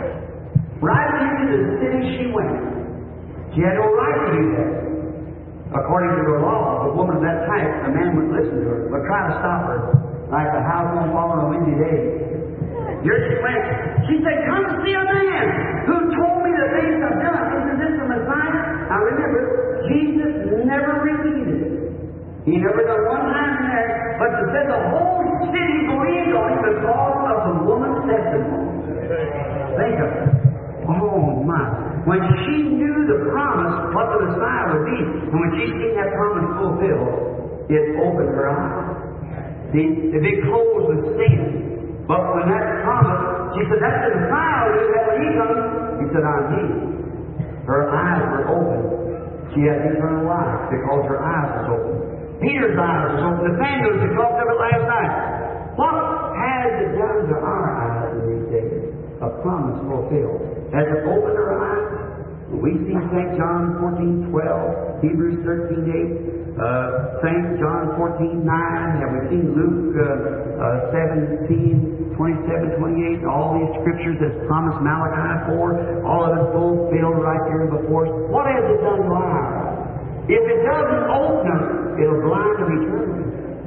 Right into the city she went. She had no right to do that. According to the law, a woman of that type, a man would listen to her, would try to stop her, like the house won't fall on a windy day. Here she went. She said, come see a man who told me the things I've done. Isn't this the Messiah? Now remember, Jesus never repeated it. He never done one time in there, but it said the whole city believed on him because of the woman's testimony. Think of it. Oh my. When she knew the promise, what the Messiah would be, and when she seen that promise fulfilled, it opened her eyes. See, the big clothes was sin. But when that promise, she said, that's the Messiah who that when he comes, he said, I'm he. Her eyes were open. She had eternal life because her eyes was open. Peter's eyes was open. Nathaniel, we talked of it last night. What has it done to our eyes in these days? A promise fulfilled. Has it opened our eyes? We see Saint John fourteen twelve, Hebrews thirteen eight, uh, Saint John fourteen nine. Have we seen Luke uh, uh, seventeen twenty-seven, twenty-eight? All these scriptures that's promised Malachi four, all of it fulfilled right here before us. What has it done to our eyes? If it doesn't open them, it'll blind them eternally.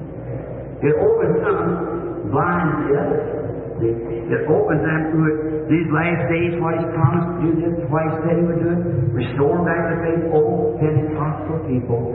It opens some, blinds the others. It opens them to it. These last days, what He promised to do this, what He said He would do it, restore back the faith, old Pentecostal people,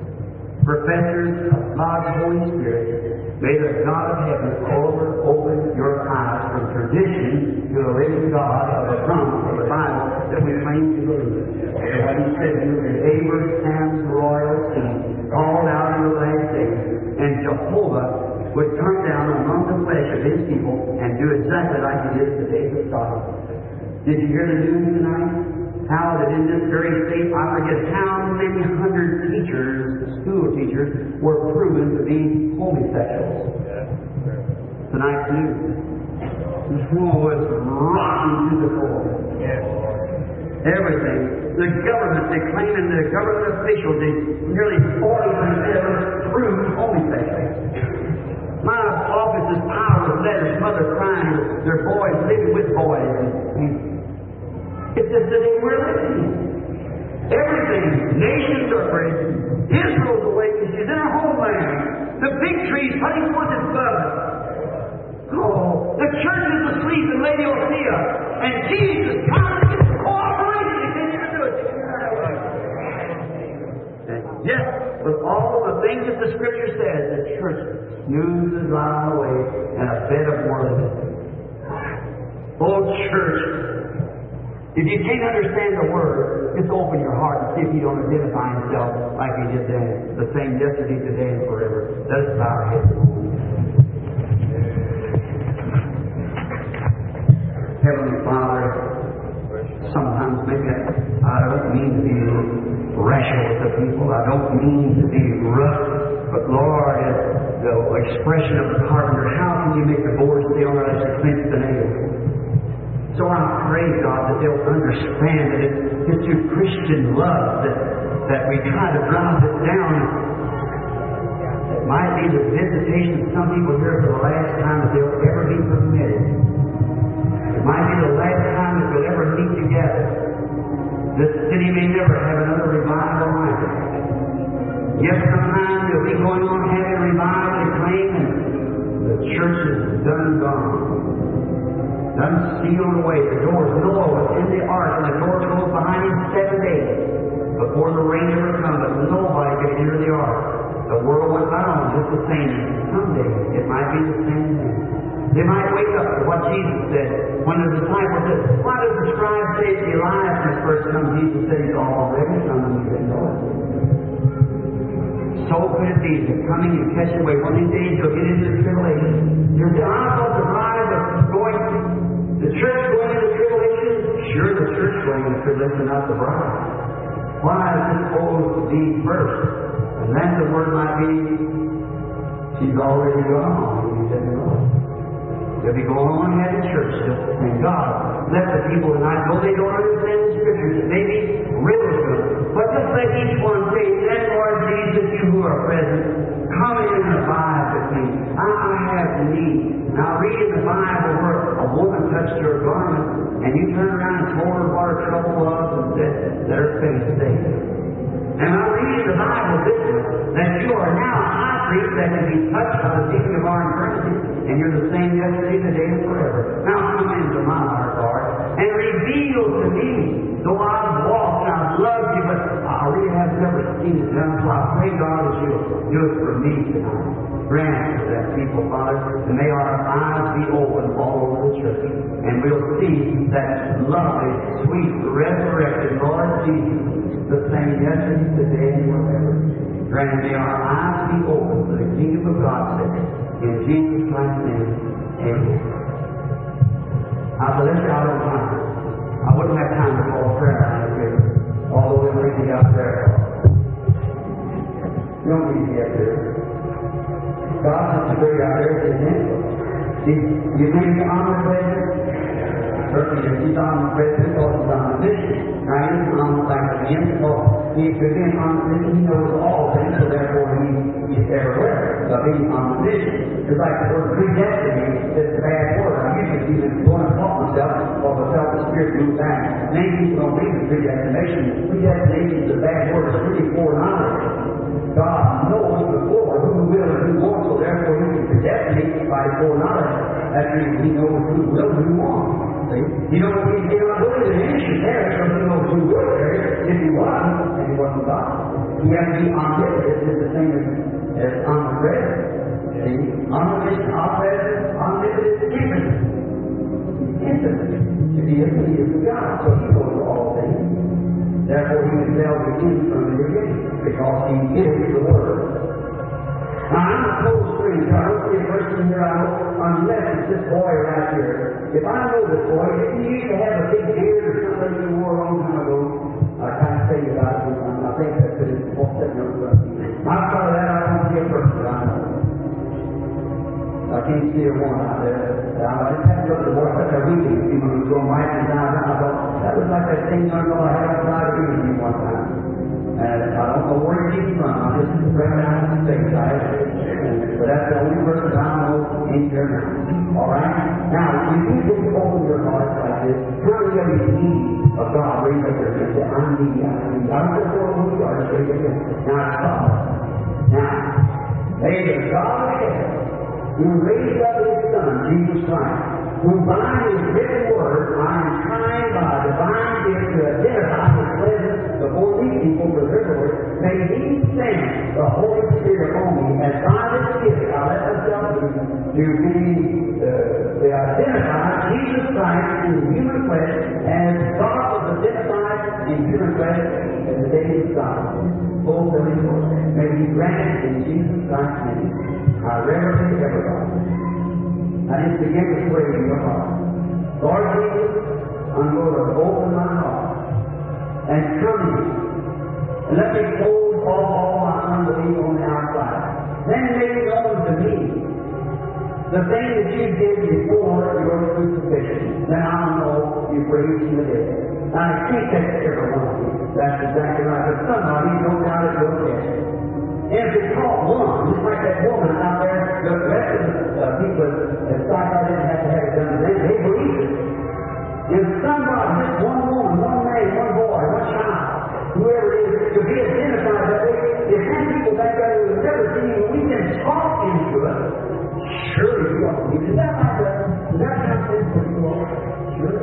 professors of God's Holy Spirit. May the God of heaven over open your eyes from tradition to the living God of the promise of the Bible that we claim to believe. And what He said to you, Abraham's royal seed, called out in the last days, and Jehovah would come down among the flesh of His people and do exactly like He did the days of Sodom. Did you hear the news tonight? How that in this very state, I forget how many hundred teachers, school teachers, were proven to be homosexuals. Tonight's news. This war was rotten to the core. Everything. The government, they claim in the government officials, they nearly forty percent proved homosexuals. My office is piled with letters, mother crying, their boys living with boys. It's just the day we're living in. Everything. Nations are breaking. Israel's awakening. She's in her homeland. The big tree's putting forth its bud. Oh, the church is asleep in Laodicea. And Jesus comes to get cooperation. He can't even do it. And yes, with all the things that the Scripture says, the church snoozes right away in a bed of worldliness. Oh, church, if you can't understand the Word, just open your heart and see if you don't identify yourself like you did then. The same yesterday, today, and forever. Let us bow our heads. Heavenly Father, sometimes maybe I, I don't mean to be rational with the people. I don't mean to be rough. But Lord, the expression of the carpenter, how can you make the board stay on unless you clinch the nails? So I pray, God, that they'll understand that it's, it's through Christian love that, that we try to drive it down. It might be the visitation of some people here for the last time that they'll ever be permitted. It might be the last time that we'll ever meet together. This city may never have another revival like it. Yes, sometimes they'll be going on having revival and claim, and the church is done and gone. Done sealed away. The doors. Noah was in the ark, and the door closed behind him seven days before the rain ever come. But nobody could enter the ark. The world went on just the same. Someday it might be the same thing. They might wake up to what Jesus said when the disciples said, "Why does the scribe say Elias must first come?" Jesus said, "He's already come, and you didn't know it." So could it be that coming and catching away one of these days you'll get into the tribulation. You're the eyes of the bride that's going, the church going into tribulation. Sure, the church going into tribulation, not the bride. Why is this supposed to be first? And then the word might be, she's already gone. You didn't know. They'll be going on having church still. And God, let the people tonight, though they don't understand the Scriptures, it may be riddles to them, but just let each one say, "Then, Lord Jesus, you who are present, come in and abide with me. I, I have need. Now read in the Bible where a woman touched your garment, and you turn around and told her what her trouble was and said, let her face saved. And I read in the Bible this, that you are now a high priest that can be touched by the deacon of our infirmity, and you're the same yesterday, today, and forever. Now come into my heart, Lord, and reveal to me, though I've walked and I've loved you, but I really have never seen it done, so I pray, God, that you'll do it for me tonight. Grant to that people, Father, and may our eyes be open all over the church, and we'll see that lovely, sweet, resurrected Lord Jesus, the same yesterday, today, and forever. Grant may our eyes be open to the kingdom of God's sake. In Jesus Christ's name, amen. I bless you out of time. I wouldn't have time to call prayer out here, although we're bringing out prayer. You don't need to get there. God has to bring out there, isn't it? You, you bring the omnipresent. Certainly, if he's omnipresent, because he's omniscient. Now, he's omnipresent again, because he's again omniscient, he knows all things, so therefore he is everywhere. So he's omniscient. It's like the word predestinate, it's a bad word. I usually use it going to talk myself, or the self the spirit moves back. Many people don't read the predestination. Predestination is a bad word, it's really foreknowledge. God knows before who will and who won't, so therefore he can predestinate by foreknowledge. That means he knows who will and who won't. See? You know, he's not going to the nation there, so he knows who will there. If he wasn't, then he wasn't God. He has to be omnipotent. It's the same as, as omnipresent. See? Omnipotent, omnipresent, omnipotent, infinite. Infinite. If he is, he is God, so he knows all things. Therefore, he can tell the end from the beginning, because he is the Word. Now, I'm a close friend. I don't see a person here, I hope, unless it's this boy right here. If I know this boy, if he used to have a big beard or something he wore a long time ago, I can't tell you about it. I think that's it. It's all sitting over there. Outside of that, I don't see a person that I know. I can't see a one out there. I just had to look at the boy, such a weeping. People who go right and down. I thought, that was like that thing young girl I had outside of me one time. And I don't know where he came from. I just ran out of the face. I had But that's the only person I know in here now. All right? Now, when you just open your heart like this, how many of you need of God? Raise up your hand and say, I need, I need. I don't know who you are. Just raise up your hand. Now, it's God. Now, may the God of heaven, who raised up his Son, Jesus Christ, who by his written word, I am trying by divine gift to identify his presence before these people for their Lord, may he send the Holy Spirit upon me as by this gift I let myself be to be uh, to identify Jesus Christ in human flesh as God was identified in human flesh in the day of God. Both of his words. May he grant it in Jesus Christ's name. I reverently ever God. I just begin to pray in your heart. Lord Jesus, I'm going to open my heart and come in. And let me close off all my unbelief on the outside. Then make known to me the thing that you did before your crucifixion. Then I'll know you raised from the dead. Now, I can't take every one of you. That's exactly right. But somebody don't doubt it, don't get it. And if it's caught one, just like that woman out there, the rest of the uh, people that thought I didn't have to have it done to them, they believe it. If somebody, just one woman, one man, one boy, one child, whoever it is, to be identified that way, if ten people back there who have never seen you, we can talk into it, surely you ought to believe it. Is that like that? Is that how things for you all? Sure.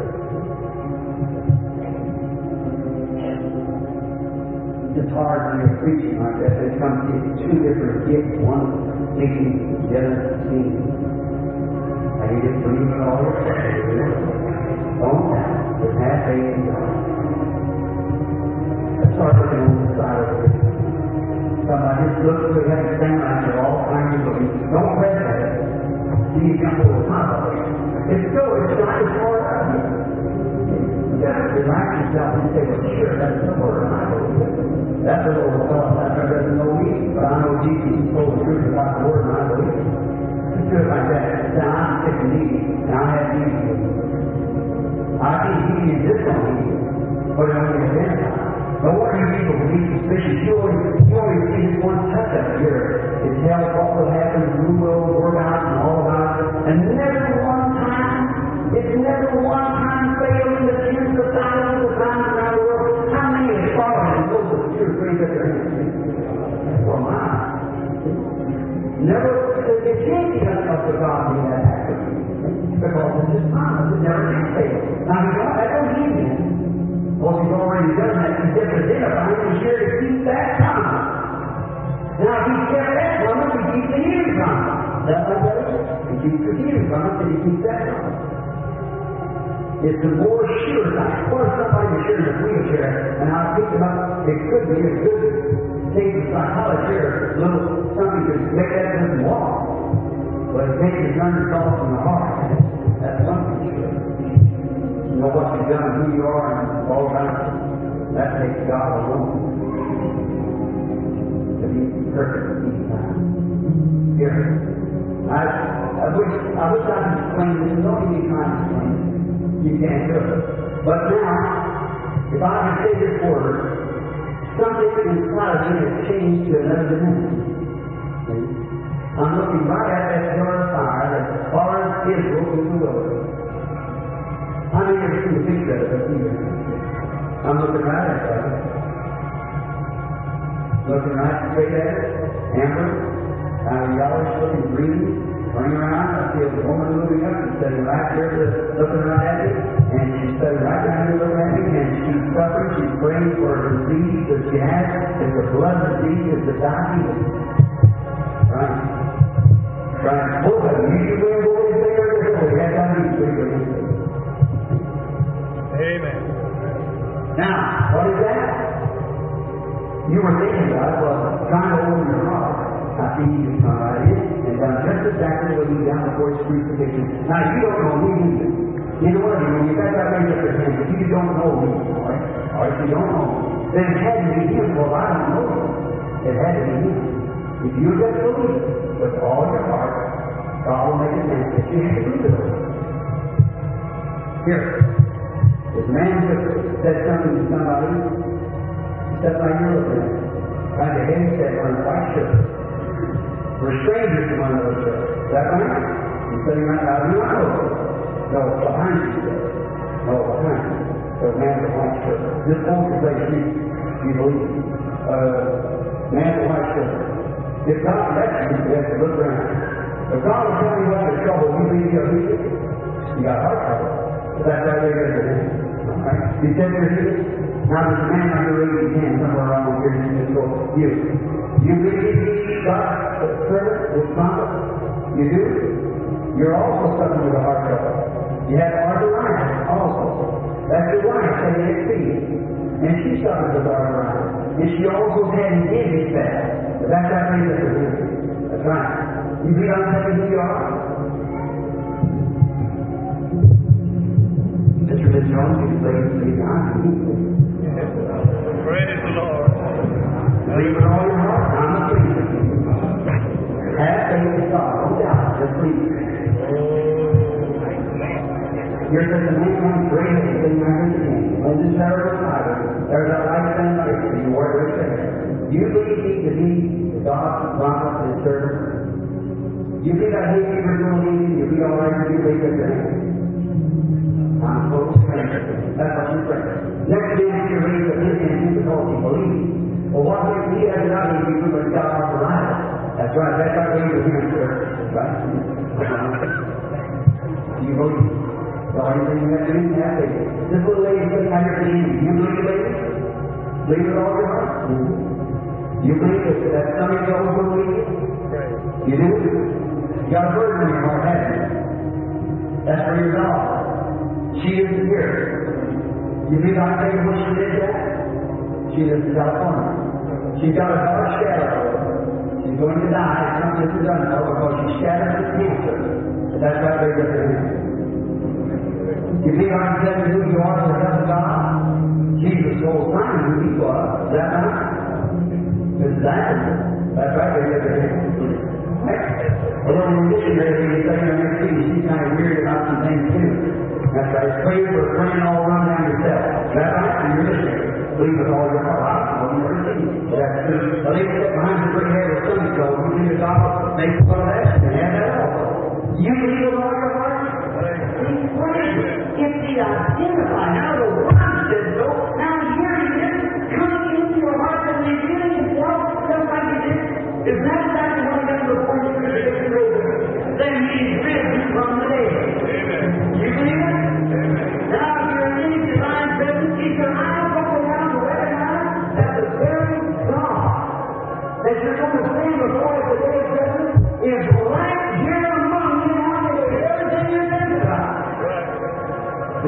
It's hard when you're preaching like that. It comes to two different gifts. One thinking, the other seeing. And you just believe it all yourself. Don't doubt. Just have faith in God. Let's start looking on the side of the room. Somebody just looks at that and stand out there all kinds of looking. Don't press that. See you jump over the top of it. It's so exciting for us. You got to relax yourself and say, well, sure, that's the word I believe it. That's a little thought. That doesn't know me. But I know Jesus told the truth about the word and I believe it. Just do it like that. Now, I'm sick and needy, and I have needs. I can't give you this on me, but I only identify. But what are you people to be suspicious? You only, you only see this one touch up here. It tells what will happen, who will work out, and all about it. And never Never, it can't be enough for God to do that act. Because it's His promise. It never can fail. Now, you know, that don't mean it. Well, He's already done that. He's just identifying He's here to keep that promise. Now, if He kept that promise, He keeps the healing promise. That's what that is. He keeps the healing promise and He keeps that promise. It's the more sure side. What if somebody was sure in a wheelchair, and I picked him up, it could be a good thing for psychology or a little something to make that person walk. But it takes his undercross from the heart. That's something sure. You know what you've done, who you are, and all that. That takes God alone. To be perfect each time. Here. I, I wish I wish I could explain this. Don't give me time to explain it. You can't do it. But now, if I can say this word, something inside of me has changed to another dimension. See? I'm looking right at that jar of fire that followed Israel through the wilderness. I may never seen a picture of it either. I'm looking right at that. Looking right straight at it. Amber, uh, yellowish looking green. Turning around, I see a woman moving up and sitting right there looking right at me, and she's sitting right down here looking at me, and she's suffering, she's praying for a disease that she has. It's a blood disease, it's a diabetes. Right? Right. Both of them. You should go and go and say everything. We have diabetes. Amen. Now, what is that? You were thinking about it, well, trying to open your heart. I see you just come right in and done just exactly what He done before His crucifixion. Now, you don't know me either. You know what? When you got that raised up your hand, if you don't know me, all right? Or if you don't know me, then it had to be Him. Well, I don't know Him. It had to be Him. If you just believe with all your heart, God will make it manifest. You have to believe it. Here, this man just said something to somebody, just like you're looking at it. Like a heavy set on a white shirt. We're strangers to one another, sir. Is that right? He's sitting right now. Do I know? No, behind you. No, behind you. The man with the white shirt. This whole place, you, you believe. Uh, man with the white shirt. If God lets you, you have to look around. If God will tell you what your trouble, you believe you're healed. You got heart trouble. But that's right there, you're healed. Alright? You said you're healed. Now there's a man on your raising hand somewhere around here. You just go, you. You believe God, the servant, this promise? You do? You're also suffering with a heart trouble. You have arthritis also. That's your wife, saying it's feet. And she suffers with arthritis. And she also had an kidney spell. But that's that way that you're doing. That's right. You believe I'm telling you who you are? Mister Miss Jones, you believe in God. Praise the Lord. Believe with all your heart. I'm a believer. Have faith in God. No doubt. Just believe. You're just a man who's great at everything I heard you name. When this terrible Bible, there's a lifetime faith in your word of faith. You believe me to be God's promise and His servant. You think I hate you for doing anything, you'll be all right if you believe it then. I'm close friend. That's what you pray. Next day after you raise up his hand, you because he believes. Well, what if he has not even been able to stop off the life? That's right. That's our way to hear church. Right? Do you believe? The only thing you have to do is have faith. This little lady sitting out here today, do you believe, lady? Believe with all your heart? Mm-hmm. You believe that that stomach goes will leave you? You do? You got a burden in your heart, haven't you? That's for your daughter. She isn't here. You believe I tell you when she did that? She lives in California. She's got a dark shadow. She's going to die. It's not just a done so because she's shattered with cancer. But that's right there with her hand. You believe I'm telling you who you are for the love of God? Jesus told Simon who he was. Is that right? Missus Anderson. That's right there with her hand. A little missionary is saying on your feet, she's kind of weird about some things too. That's right. Pray for praying all around down yourself. That's right. And you're missionary. Believe with all your heart. I don't know you've ever seen it. That's true. A lady sat behind the pretty hair with Sunday school. You think the God makes fun of that? And have that also. You believe with all your heart? Please pray. If they identify. Now the word says so. Now here he is coming into your heart and revealing himself just like he did. Is that exactly what he done before he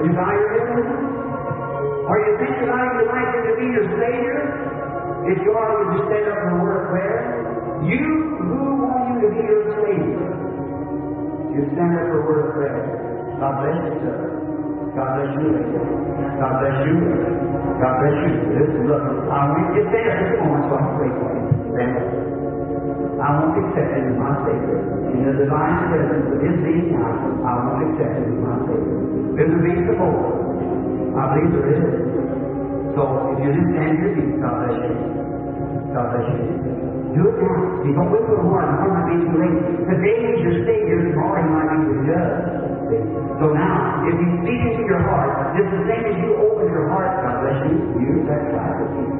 Would you bow your head with me? Or you think tonight you'd like Him to be your Savior? If you are, would you stand up for a word of prayer? You who want Him to be your Savior? You stand up for a word of prayer. God bless you, sir. God bless you. God bless you. God bless you. This is look. I want you to stand up this moment so I can pray for you. Stand up. I won't accept Him as my Savior. In the divine presence of His being now, I won't accept Him as my Savior. Is there being support? I believe there is. So if you just stand your feet, God bless you. God bless you. Do it now. You don't wait for the morning. It's not being too late. Today is your Savior. Tomorrow He might be your judge. So now, if He's speaking to your heart, it's the same as you open your heart. God bless you. You, that's right.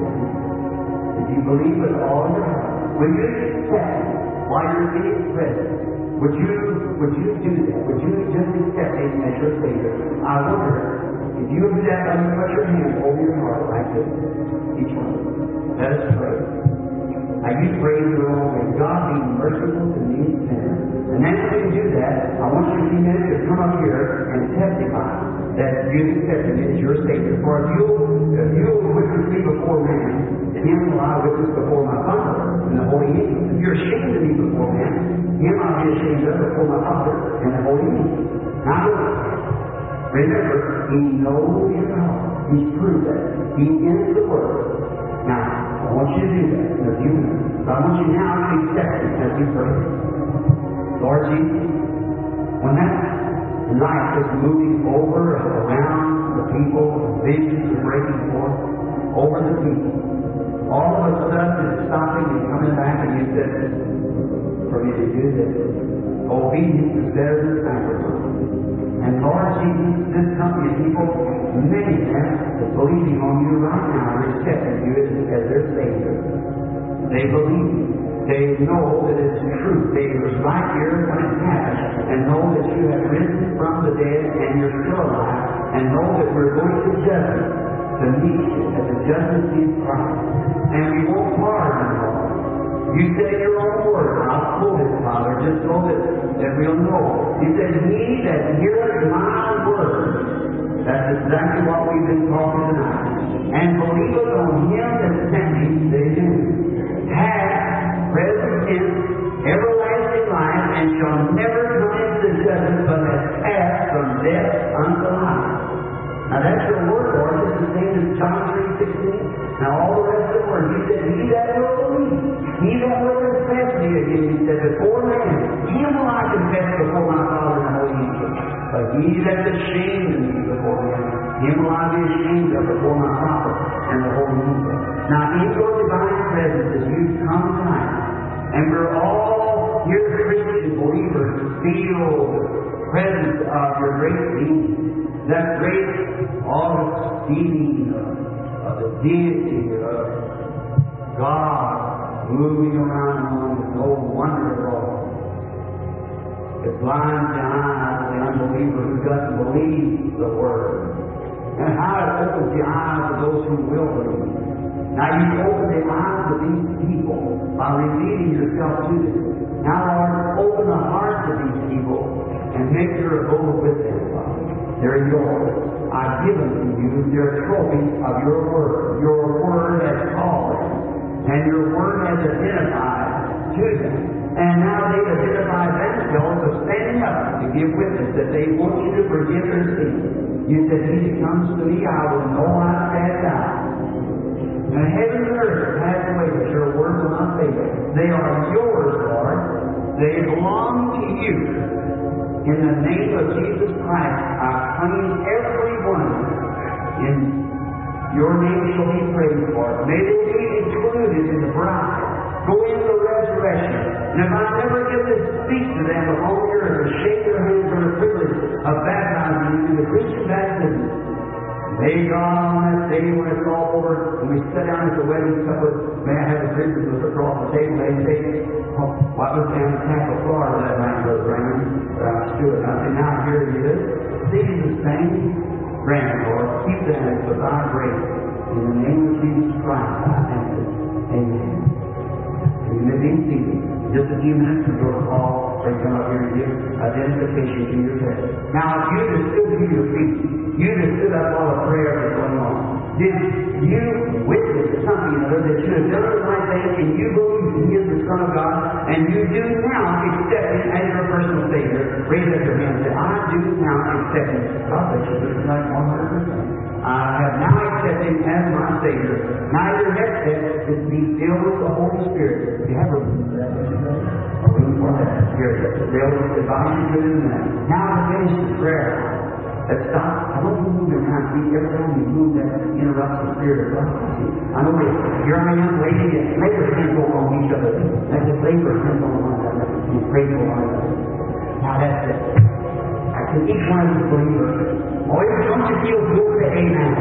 If you believe with all your heart, will you accept Him while you're being present? Would you, would you do that? Would you just accept Him as your Savior? I wonder, if you do that, let me put your hand over your heart like this. Each one. Let us pray. Now you pray your own way. God be merciful to me, sinner. And then when you do that, I want you in a few minutes to come up here and testify that you accepted Him as your Savior. For if you if you will witness me before man, Him will I witness before my Father and the Holy Angels. If you're ashamed of me before man, Him I'll be ashamed of before my Father and the Holy Angels. Now remember, He knows your heart. He's proved that. He is the Word. Now, I want you to do that in a few minutes. But I want you now to accept Him as we pray. Lord Jesus, when that light is moving over and around the people, visions are breaking forth over the people, all of a sudden it's stopping and coming back, and you said, for me to do this, obedience is better than sacrifice. And Lord Jesus, this company of people, many of them are believing on you right now and accepting you as, as their Savior. They believe. They know that it's true. They were right here when it happened and know that you have risen from the dead and you're still alive and know that we're going to judgment to meet you at the judgment seat of Christ. And we won't pardon, Lord. You said in your own word, and I'll quote it, Father, just so that, that we'll know. You said, He that heareth my word, that's exactly what we've been talking tonight, and believeth on Him that sent me, they do, hath present tense, everlasting life, and shall never come into judgment, but has passed from death unto life. Now that's your word, Lord. It's the same as John three sixteen. Now all the rest of the word, He said, He that will believe, He that will confess me again, He said, before man, Him will I confess before my Father and the Holy Angels. But he that's ashamed of me before Him, Him will I be ashamed of before my Father and the Holy Angels. Now in your divine presence, as you come tonight, and we're all here Christian believers, feel the presence of your great being, that great august-feeling of, of the deity of God moving around among us, so wonderful. It blinds the eyes of the unbeliever who doesn't believe the Word. And how it opens the eyes of those who will believe. Now you open the eyes of these people by revealing yourself to them. Now, Lord, open the hearts of these people and make your abode with them, Father. They're yours. I've given to you. They're trophies of your Word. Your Word has called them. And your Word has identified to them. And now they've identified themselves as standing up to give witness that they want you to forgive their sins. You said, He that comes to me, I will know I cast out. And heaven and earth pass away, but your words will not fail. They are yours, Lord. They belong to you. In the name of Jesus Christ, I claim every one in your name shall be praised for. May they be included in the bride. Go into the resurrection. And if I never get to speak to them upon the earth or shake their hands for the privilege of baptizing you in the Christian baptism, may God on that day when it's all over, when we sit down at the wedding supper, may I have the privilege of across the table, they say, oh, what was down in Tampa, Florida that night, Brother Brown? But I stood. I said, now here it is. See the same grant, Lord. Keep them with thy grace. In the name of Jesus Christ, I thank you. Amen. You may be seated. just a few minutes and we'll call or come up here and give identification to your test. Now, if you just stood to your feet, you just stood up while the prayer was going on. Did you witness something or other that you have done the right thing and you believe He is the Son of God and you do now accept Him as your personal Savior? Raise up your hand and say, I do now accept Him. God bless you. This is like one hundred percent. I have now accepted Him as my Savior. Now your next step is to be filled with the Holy Spirit. Do you have a room for that? A room for that? Here, they'll advise you to do that. Now to finish the prayer. Let's stop. I want you to move your hands. See, every time you move that interrupts the Spirit of God. I know that you're a young lady and lay your hands on each other. Let's just lay your hands on one another and pray for one another. Now that's it. I can each one of you believers. Oh, don't you feel good to amen?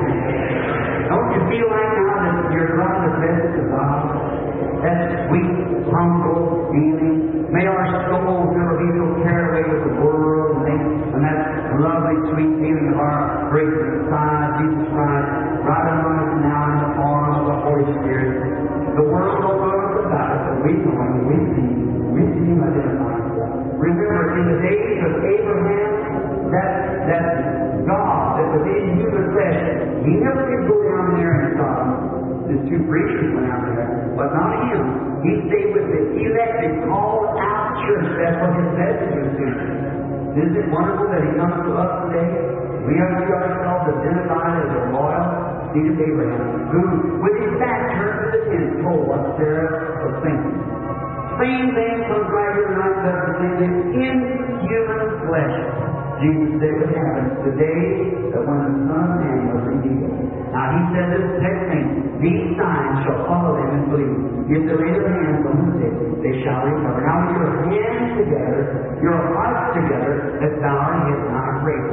Don't you feel right now that you're drawing the presence of God? That sweet, humble feeling. May our souls never be so carried away with the world and things, and that lovely, sweet feeling of our great Messiah, Jesus Christ, right among us now in the form of the Holy Spirit. The world will know us about it, but we know Him, we see Him, we see Him identified. Remember, in the days of Abraham, that, that God that was in human flesh, He never did go down there and Sodom. There's two preachers went out there, but not Him. He stayed with the elected, called out church. That's what His message was to. Isn't it wonderful that He comes to us today? We have to ourselves identified as a loyal seed of Abraham, who, with his back turned to the tent, told what Sarah was thinking. Same thing comes right here tonight, represented in human flesh. Jesus said would happen the day that when the Son of Man was revealed. Now He said this next thing, these signs shall follow them and believe. If they lay their hands on the sick, they shall recover. Now with your hands together, your hearts together, let's bow our heads and our praise.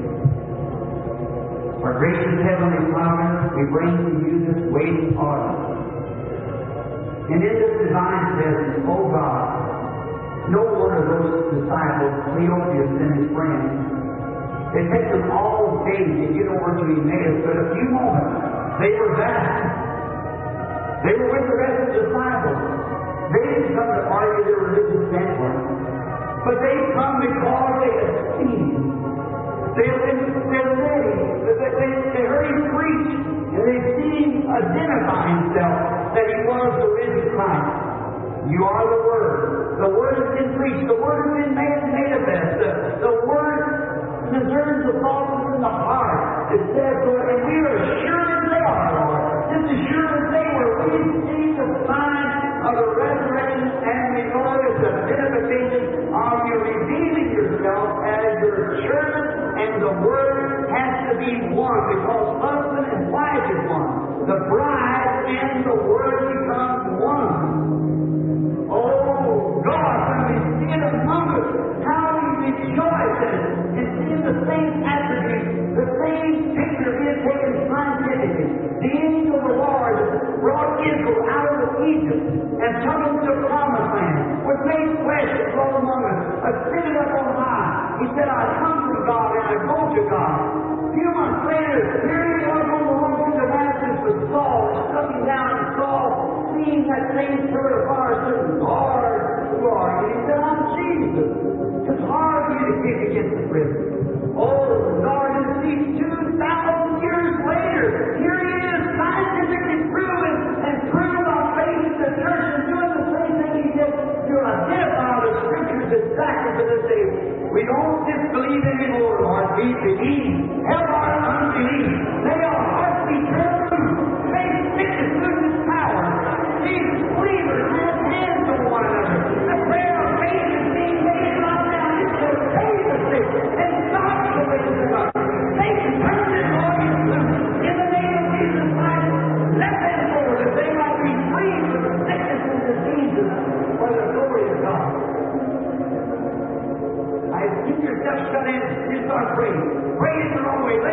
Our gracious Heavenly Father, we bring to you this waiting audience. And in this divine presence, oh God, no one of those disciples, Cleopas and his friends, it took them all day to get over to Emmaus, but a few moments, they were back. They were with the rest of the disciples. They didn't come to argue their religious standpoint, but they come because they had seen Him. They have been they're ready. They, they, they heard Him preach, and they've seen Him identify Himself that He was the risen Christ. You are the Word. The Word has been preached. The Word has been made manifest. The, the Word discerns the thoughts in the heart. It says, Lord, and we are as sure as they are, Lord. Just as sure as they were. We see the sign of the resurrection, and we know it is a identification of you revealing yourself as your church, and the Word has to be one, because husband and wife is one. The bride and the Word become one. Oh, God, when we see it among us, how we rejoice in seeing the same attributes, the same picture being taken scientifically. The angel of the Lord brought Israel out of Egypt and took them to the promised land, was made flesh and dwelt among us, ascended up on high. He said, I come from God and I go to God. A few months later, here he was on the road to Damascus with Saul, struck him down and Saul, seeing that same pillar of fire, said, Lord, Lord. And he said, I'm Jesus. It's hard for you to kick against the prison. Oh, Lord, and see, two thousand years later, here he is, scientifically proven and proven on faith in the church and doing the same thing he did to identify the Scriptures exactly to this day. We don't disbelieve anymore, Lord. We believe. Help our unbelief. May our hearts be turned loose. May sickness lose its power. These believers have hands on one another. The prayer of faith is being made right now. It's to save the sick and stop the wicked of God. They can turn this audience loose. In the name of Jesus Christ, let them go that they might be free from the sickness and diseases for the glory of God. I keep yourself shut in and start praying. Pray in your own way.